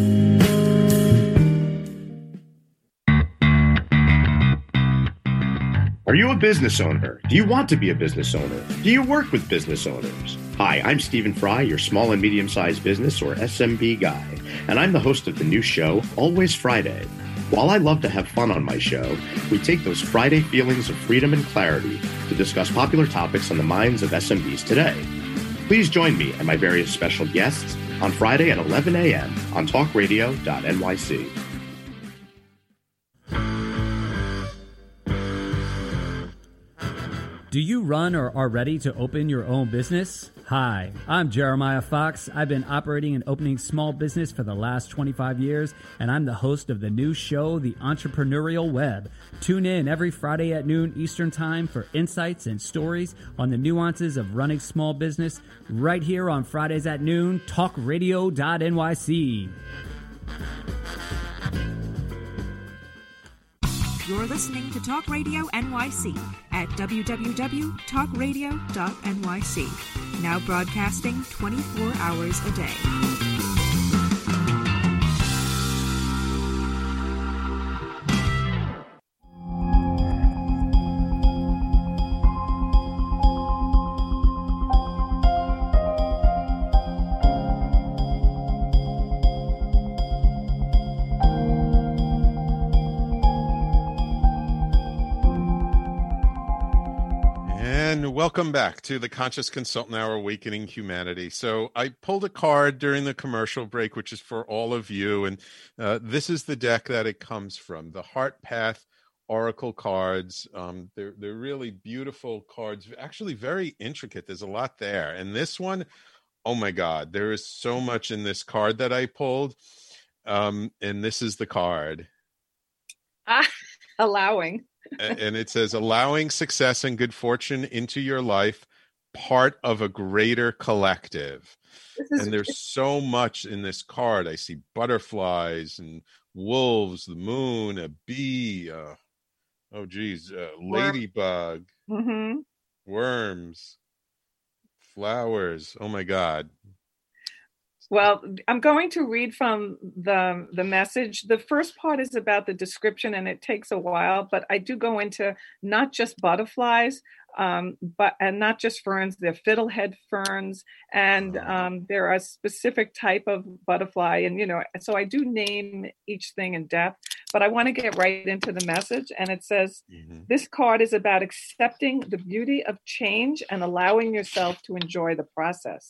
Are you a business owner? Do you want to be a business owner? Do you work with business owners? Hi, I'm Stephen Fry, your small and medium-sized business, or S M B guy, and I'm the host of the new show, Always Friday. While I love to have fun on my show, we take those Friday feelings of freedom and clarity to discuss popular topics on the minds of S M Bs today. Please join me and my various special guests on Friday at eleven a.m. on talk radio dot N Y C. Do you run or are ready to open your own business? Hi, I'm Jeremiah Fox. I've been operating and opening small business for the last twenty-five years, and I'm the host of the new show, The Entrepreneurial Web. Tune in every Friday at noon Eastern Time for insights and stories on the nuances of running small business right here on Fridays at noon, talk radio dot N Y C. You're listening to Talk Radio N Y C at w w w dot talk radio dot N Y C. Now broadcasting twenty-four hours a day. Welcome back to the Conscious Consultant Hour, Awakening Humanity. So I pulled a card during the commercial break, which is for all of you. And uh, this is the deck that it comes from, the Heart Path Oracle cards. Um, they're, they're really beautiful cards, actually very intricate. There's a lot there. And this one, oh my God, there is so much in this card that I pulled. Um, and this is the card. Ah, allowing. And it says, allowing success and good fortune into your life, part of a greater collective. And there's so much in this card. I see butterflies and wolves, the moon, a bee, uh, oh geez, uh, ladybug, mm-hmm. worms, flowers. Oh my God. Well, I'm going to read from the the message. The first part is about the description, and it takes a while, but I do go into not just butterflies, um, but and not just ferns. They're fiddlehead ferns, and um, they're a specific type of butterfly. And, you know, so I do name each thing in depth, but I want to get right into the message. And it says, mm-hmm. This card is about accepting the beauty of change and allowing yourself to enjoy the process.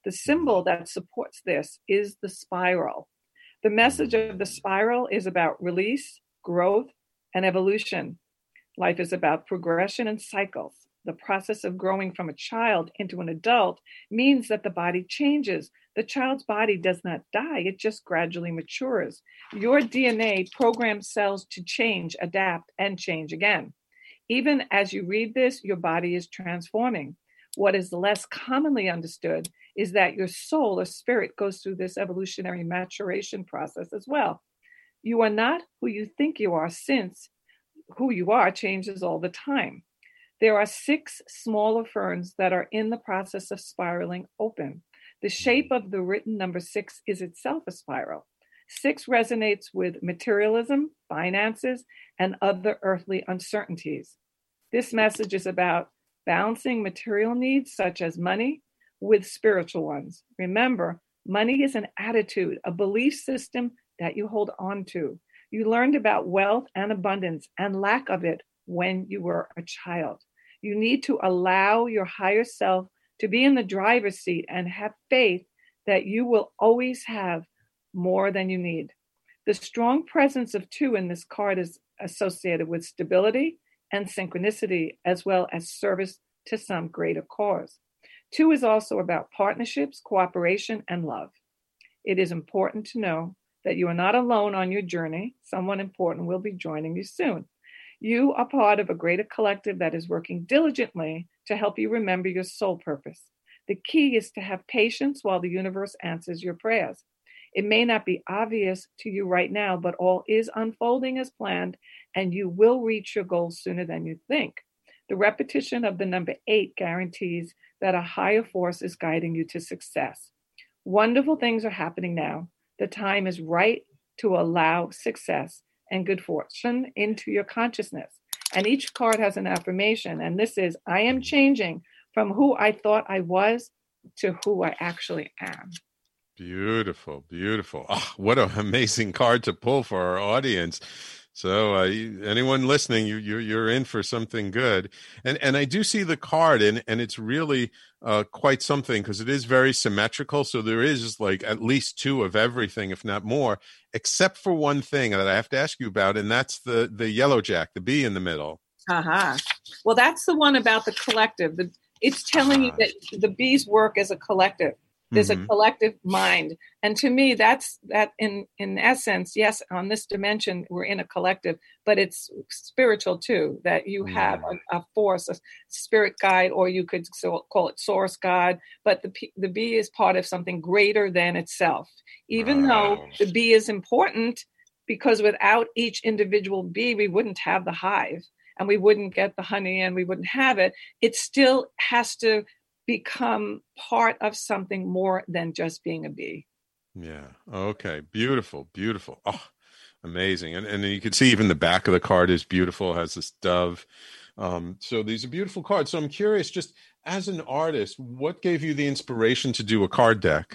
The symbol that supports this is the spiral. The message of the spiral is about release, growth, and evolution. Life is about progression and cycles. The process of growing from a child into an adult means that the body changes. The child's body does not die, it just gradually matures. Your D N A programs cells to change, adapt, and change again. Even as you read this, your body is transforming. What is less commonly understood is that your soul or spirit goes through this evolutionary maturation process as well. You are not who you think you are, since who you are changes all the time. There are six smaller ferns that are in the process of spiraling open. The shape of the written number six is itself a spiral. Six resonates with materialism, finances, and other earthly uncertainties. This message is about balancing material needs such as money with spiritual ones. Remember, money is an attitude, a belief system that you hold on to. You learned about wealth and abundance and lack of it when you were a child. You need to allow your higher self to be in the driver's seat and have faith that you will always have more than you need. The strong presence of two in this card is associated with stability and synchronicity, as well as service to some greater cause. Two is also about partnerships, cooperation, and love. It is important to know that you are not alone on your journey. Someone important will be joining you soon. You are part of a greater collective that is working diligently to help you remember your soul purpose. The key is to have patience while the universe answers your prayers. It may not be obvious to you right now, but all is unfolding as planned, and you will reach your goals sooner than you think. The repetition of the number eight guarantees that a higher force is guiding you to success. Wonderful things are happening now. The time is right to allow success and good fortune into your consciousness. And each card has an affirmation, and this is, I am changing from who I thought I was to who I actually am. Beautiful, beautiful. Oh, what an amazing card to pull for our audience. So uh, anyone listening, you, you're, you're in for something good. And and I do see the card, and, and it's really uh, quite something, because it is very symmetrical. So there is like at least two of everything, if not more, except for one thing that I have to ask you about, and that's the, the yellow jack, the bee in the middle. Uh-huh. Well, that's the one about the collective. The, it's telling uh-huh. you that the bees work as a collective. There's mm-hmm. a collective mind. And to me, that's that in, in essence, yes, on this dimension, we're in a collective, but it's spiritual too, that you have a, a force, a spirit guide, or you could so call it source God. But the, the bee is part of something greater than itself, even wow. though the bee is important, because without each individual bee, we wouldn't have the hive and we wouldn't get the honey and we wouldn't have it. It still has to become part of something more than just being a bee. Yeah. Okay. Beautiful. Beautiful. Oh, amazing. And and you can see even the back of the card is beautiful, has this dove. Um, so these are beautiful cards. So I'm curious, just as an artist, what gave you the inspiration to do a card deck?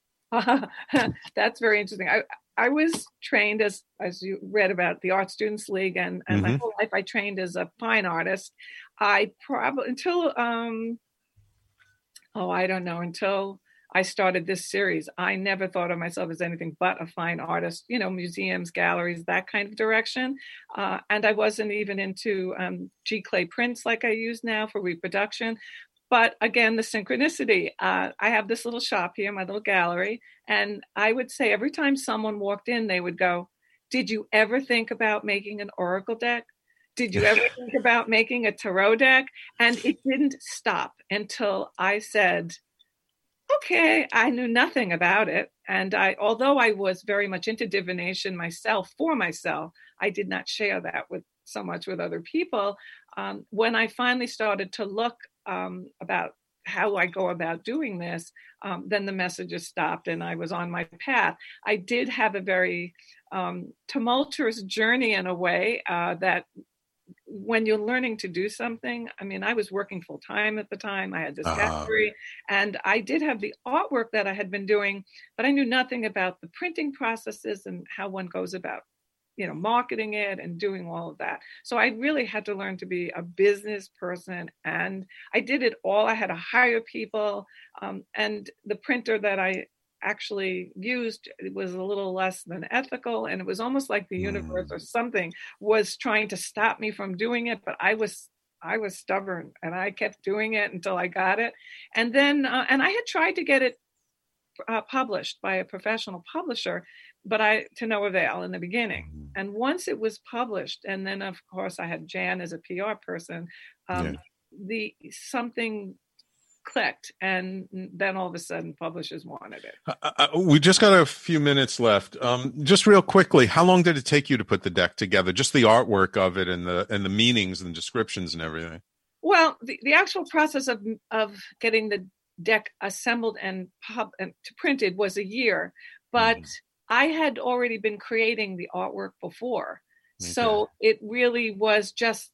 That's very interesting. I, I was trained as, as you read about the Art Students League, and, and mm-hmm. my whole life I trained as a fine artist. I probably, until, um, oh, I don't know, until I started this series, I never thought of myself as anything but a fine artist, you know, museums, galleries, that kind of direction. Uh, and I wasn't even into um, G clay prints like I use now for reproduction. But again, the synchronicity. Uh, I have this little shop here, my little gallery, and I would say every time someone walked in, they would go, did you ever think about making an oracle deck? Did you ever think about making a tarot deck? And it didn't stop until I said, okay, I knew nothing about it. And I, although I was very much into divination myself, for myself, I did not share that with so much with other people. Um, when I finally started to look um, about how I go about doing this, um, then the messages stopped and I was on my path. I did have a very um, tumultuous journey in a way uh, that when you're learning to do something, I mean, I was working full time at the time. I had this uh-huh. factory, and I did have the artwork that I had been doing, but I knew nothing about the printing processes and how one goes about you know, marketing it and doing all of that. So I really had to learn to be a business person, and I did it all. I had to hire people, um, and the printer that I actually used was a little less than ethical, and it was almost like the universe or something was trying to stop me from doing it, but I was I was stubborn, and I kept doing it until I got it. And then uh, and I had tried to get it uh, published by a professional publisher, but I to no avail in the beginning. And once it was published, and then of course I had Jan as a P R person, um, yeah. the something clicked, and then all of a sudden publishers wanted it. Uh, uh, we just got a few minutes left. Um, just real quickly, how long did it take you to put the deck together? Just the artwork of it and the and the meanings and descriptions and everything. Well, the, the actual process of of getting the deck assembled and pub and to printed was a year, but mm. I had already been creating the artwork before, okay. so it really was just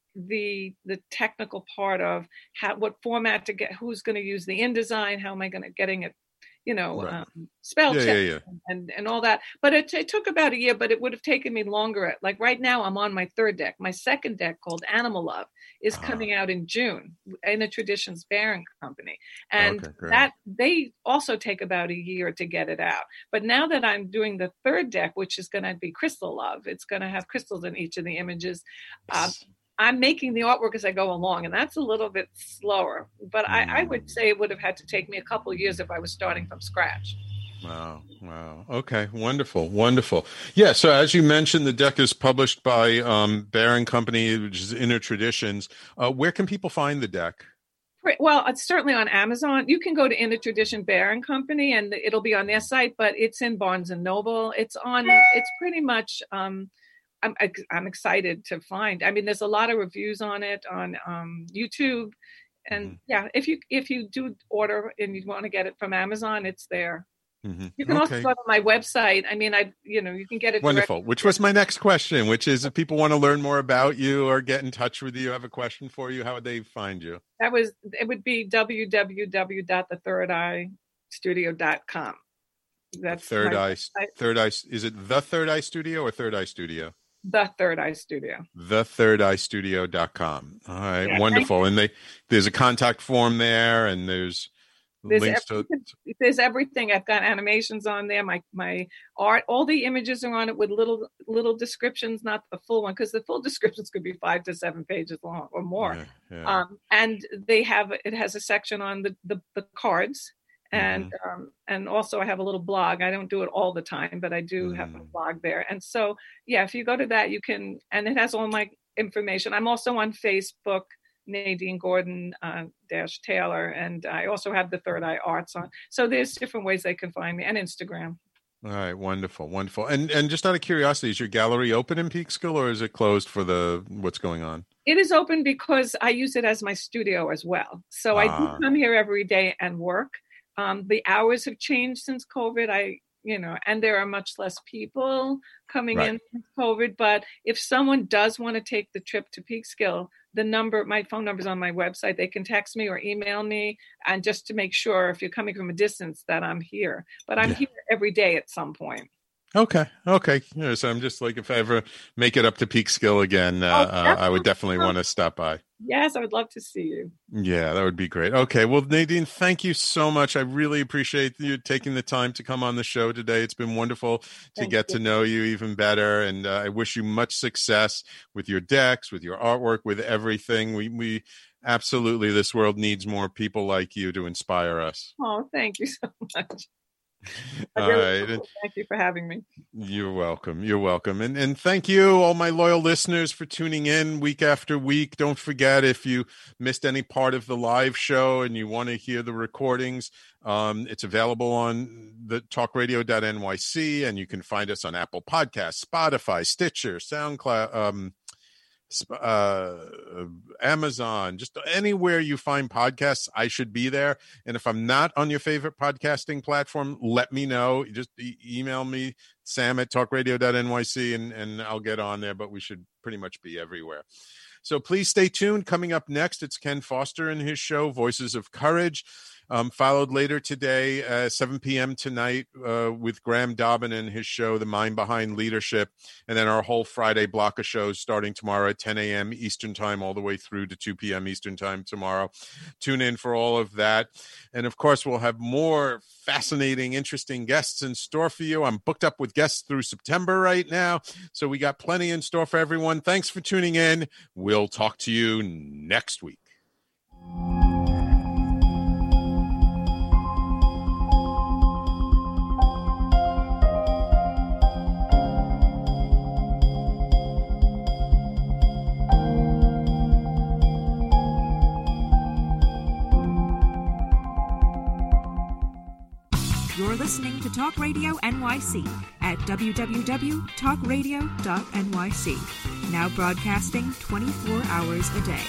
the the technical part of how what format to get, who's going to use the InDesign, how am I going to getting it, you know, right. um, spell yeah, check yeah, yeah. and and all that. But it, it took about a year, but it would have taken me longer. Like right now, I'm on my third deck. My second deck, called Animal Love, is uh-huh. coming out in June in the Traditions Bearing Company, and okay, that they also take about a year to get it out. But now that I'm doing the third deck, which is going to be Crystal Love, it's going to have crystals in each of the images. Uh, I'm making the artwork as I go along, and that's a little bit slower. But mm. I, I would say it would have had to take me a couple of years if I was starting from scratch. Wow. Wow. Okay. Wonderful. Wonderful. Yeah. So as you mentioned, the deck is published by um, Bearing Company, which is Inner Traditions. Uh, where can people find the deck? Well, it's certainly on Amazon. You can go to Inner Tradition Bearing Company, and it'll be on their site, but it's in Barnes and Noble. It's on, it's pretty much, um, I'm I'm excited to find. I mean, there's a lot of reviews on it on um, YouTube, and mm-hmm. yeah, if you if you do order and you want to get it from Amazon, it's there. Mm-hmm. You can okay. also go to my website. I mean, I you know you can get it. Wonderful. Which was my next question, which is if people want to learn more about you or get in touch with you, have a question for you, how would they find you? That was it. Would be w w w dot the third eye studio dot com. That's the Third Eye. Website. Third Eye. Is it the Third Eye Studio or Third Eye Studio? The Third Eye Studio. the third eye studio dot com. All right, yeah, wonderful. And they there's a contact form there, and there's, there's links everything, to. There's everything. I've got animations on there. My my art, all the images are on it with little little descriptions, not the full one, because the full descriptions could be five to seven pages long or more. Yeah, yeah. Um, and they have it has a section on the the, the cards. And mm-hmm. um, and also I have a little blog. I don't do it all the time, but I do mm. have a blog there. And so, yeah, if you go to that, you can, and it has all my information. I'm also on Facebook, Nadine Gordon uh, dash Taylor, and I also have the Third Eye Arts on. So there's different ways they can find me, and Instagram. All right, wonderful, wonderful. And and just out of curiosity, is your gallery open in Peekskill, or is it closed for the what's going on? It is open because I use it as my studio as well. So ah. I do come here every day and work. Um, the hours have changed since COVID. I, you know, and there are much less people coming right. in since COVID. But if someone does want to take the trip to Peekskill, the number, my phone number is on my website. They can text me or email me, and just to make sure if you're coming from a distance that I'm here. But I'm yeah. here every day at some point. Okay. Okay. Yeah, so I'm just like, if I ever make it up to Peekskill again, uh, oh, uh, I would definitely want to stop by. Yes, I would love to see you. Yeah, that would be great. Okay. Well, Nadine, thank you so much. I really appreciate you taking the time to come on the show today. It's been wonderful to thank get you. to know you even better. And uh, I wish you much success with your decks, with your artwork, with everything. We, we absolutely, this world needs more people like you to inspire us. Oh, thank you so much. All really right. Cool. Thank you for having me. You're welcome. You're welcome. And and thank you, all my loyal listeners, for tuning in week after week. Don't forget, if you missed any part of the live show and you want to hear the recordings, um, it's available on the talk radio dot N Y C, and you can find us on Apple Podcasts, Spotify, Stitcher, SoundCloud, um, uh Amazon, just anywhere you find podcasts. I should be there. And if I'm not on your favorite podcasting platform, let me know. Just e- email me, Sam at talk radio dot N Y C, and and I'll get on there. But we should pretty much be everywhere. So please stay tuned. Coming up next, it's Ken Foster and his show Voices of Courage. Um, followed later today, uh, seven p.m. tonight uh, with Graham Dobbin and his show, The Mind Behind Leadership. And then our whole Friday block of shows starting tomorrow at ten a.m. Eastern Time all the way through to two p.m. Eastern Time tomorrow. Tune in for all of that. And of course, we'll have more fascinating, interesting guests in store for you. I'm booked up with guests through September right now, so we got plenty in store for everyone. Thanks for tuning in. We'll talk to you next week. You're listening to Talk Radio N Y C at w w w dot talk radio dot n y c. Now broadcasting twenty-four hours a day.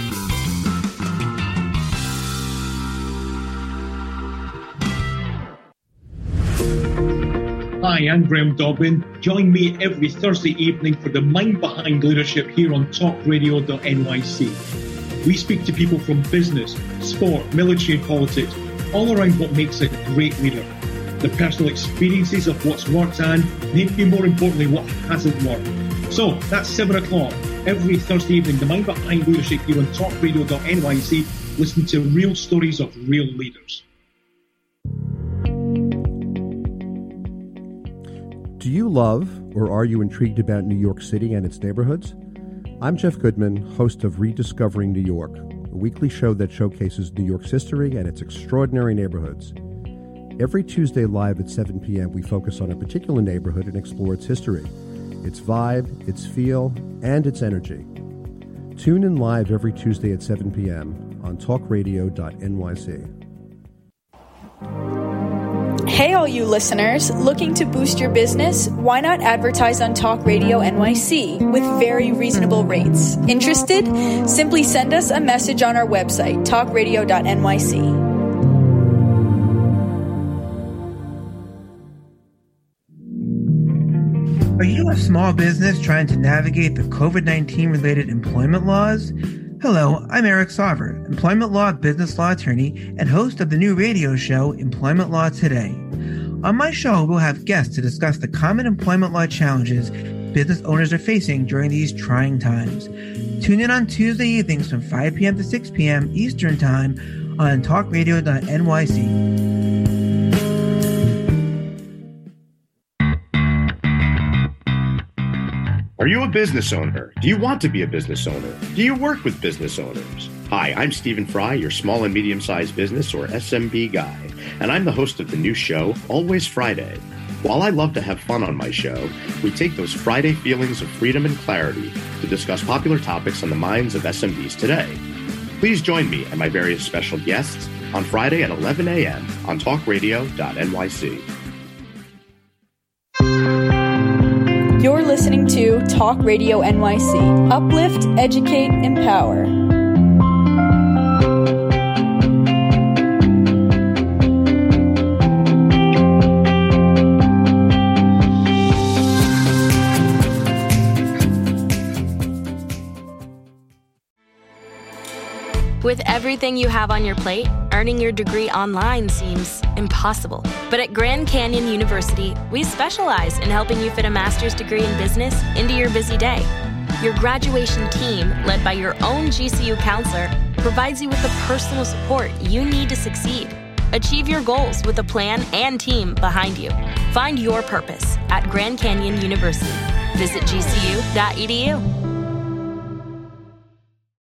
Hi, I'm Graham Dobbin. Join me every Thursday evening for the Mind Behind Leadership here on talk radio dot n y c. We speak to people from business, sport, military and politics, all around what makes a great leader. The personal experiences of what's worked and, maybe more importantly, what hasn't worked. So, that's seven o'clock every Thursday evening, the Mind Behind Leadership here on talk radio dot n y c. Listen to real stories of real leaders. Do you love or are you intrigued about New York City and its neighborhoods? I'm Jeff Goodman, host of Rediscovering New York, a weekly show that showcases New York's history and its extraordinary neighborhoods. Every Tuesday live at seven p.m., we focus on a particular neighborhood and explore its history, its vibe, its feel, and its energy. Tune in live every Tuesday at seven p.m. on talk radio dot n y c. Hey, all you listeners, looking to boost your business? Why not advertise on Talk Radio N Y C with very reasonable rates? Interested? Simply send us a message on our website, talk radio dot n y c. Are you a small business trying to navigate the covid nineteen related employment laws? Hello, I'm Eric Sauver, employment law business law attorney and host of the new radio show, Employment Law Today. On my show, we'll have guests to discuss the common employment law challenges business owners are facing during these trying times. Tune in on Tuesday evenings from five p.m. to six p.m. Eastern Time on talk radio dot n y c. Are you a business owner? Do you want to be a business owner? Do you work with business owners? Hi, I'm Stephen Fry, your small and medium-sized business, or S M B guy, and I'm the host of the new show, Always Friday. While I love to have fun on my show, we take those Friday feelings of freedom and clarity to discuss popular topics on the minds of S M Bs today. Please join me and my various special guests on Friday at eleven a.m. on talk radio dot n y c. You're listening to Talk Radio N Y C. Uplift, educate, empower. With everything you have on your plate, earning your degree online seems impossible. But at Grand Canyon University, we specialize in helping you fit a master's degree in business into your busy day. Your graduation team, led by your own G C U counselor, provides you with the personal support you need to succeed. Achieve your goals with a plan and team behind you. Find your purpose at Grand Canyon University. Visit g c u dot e d u.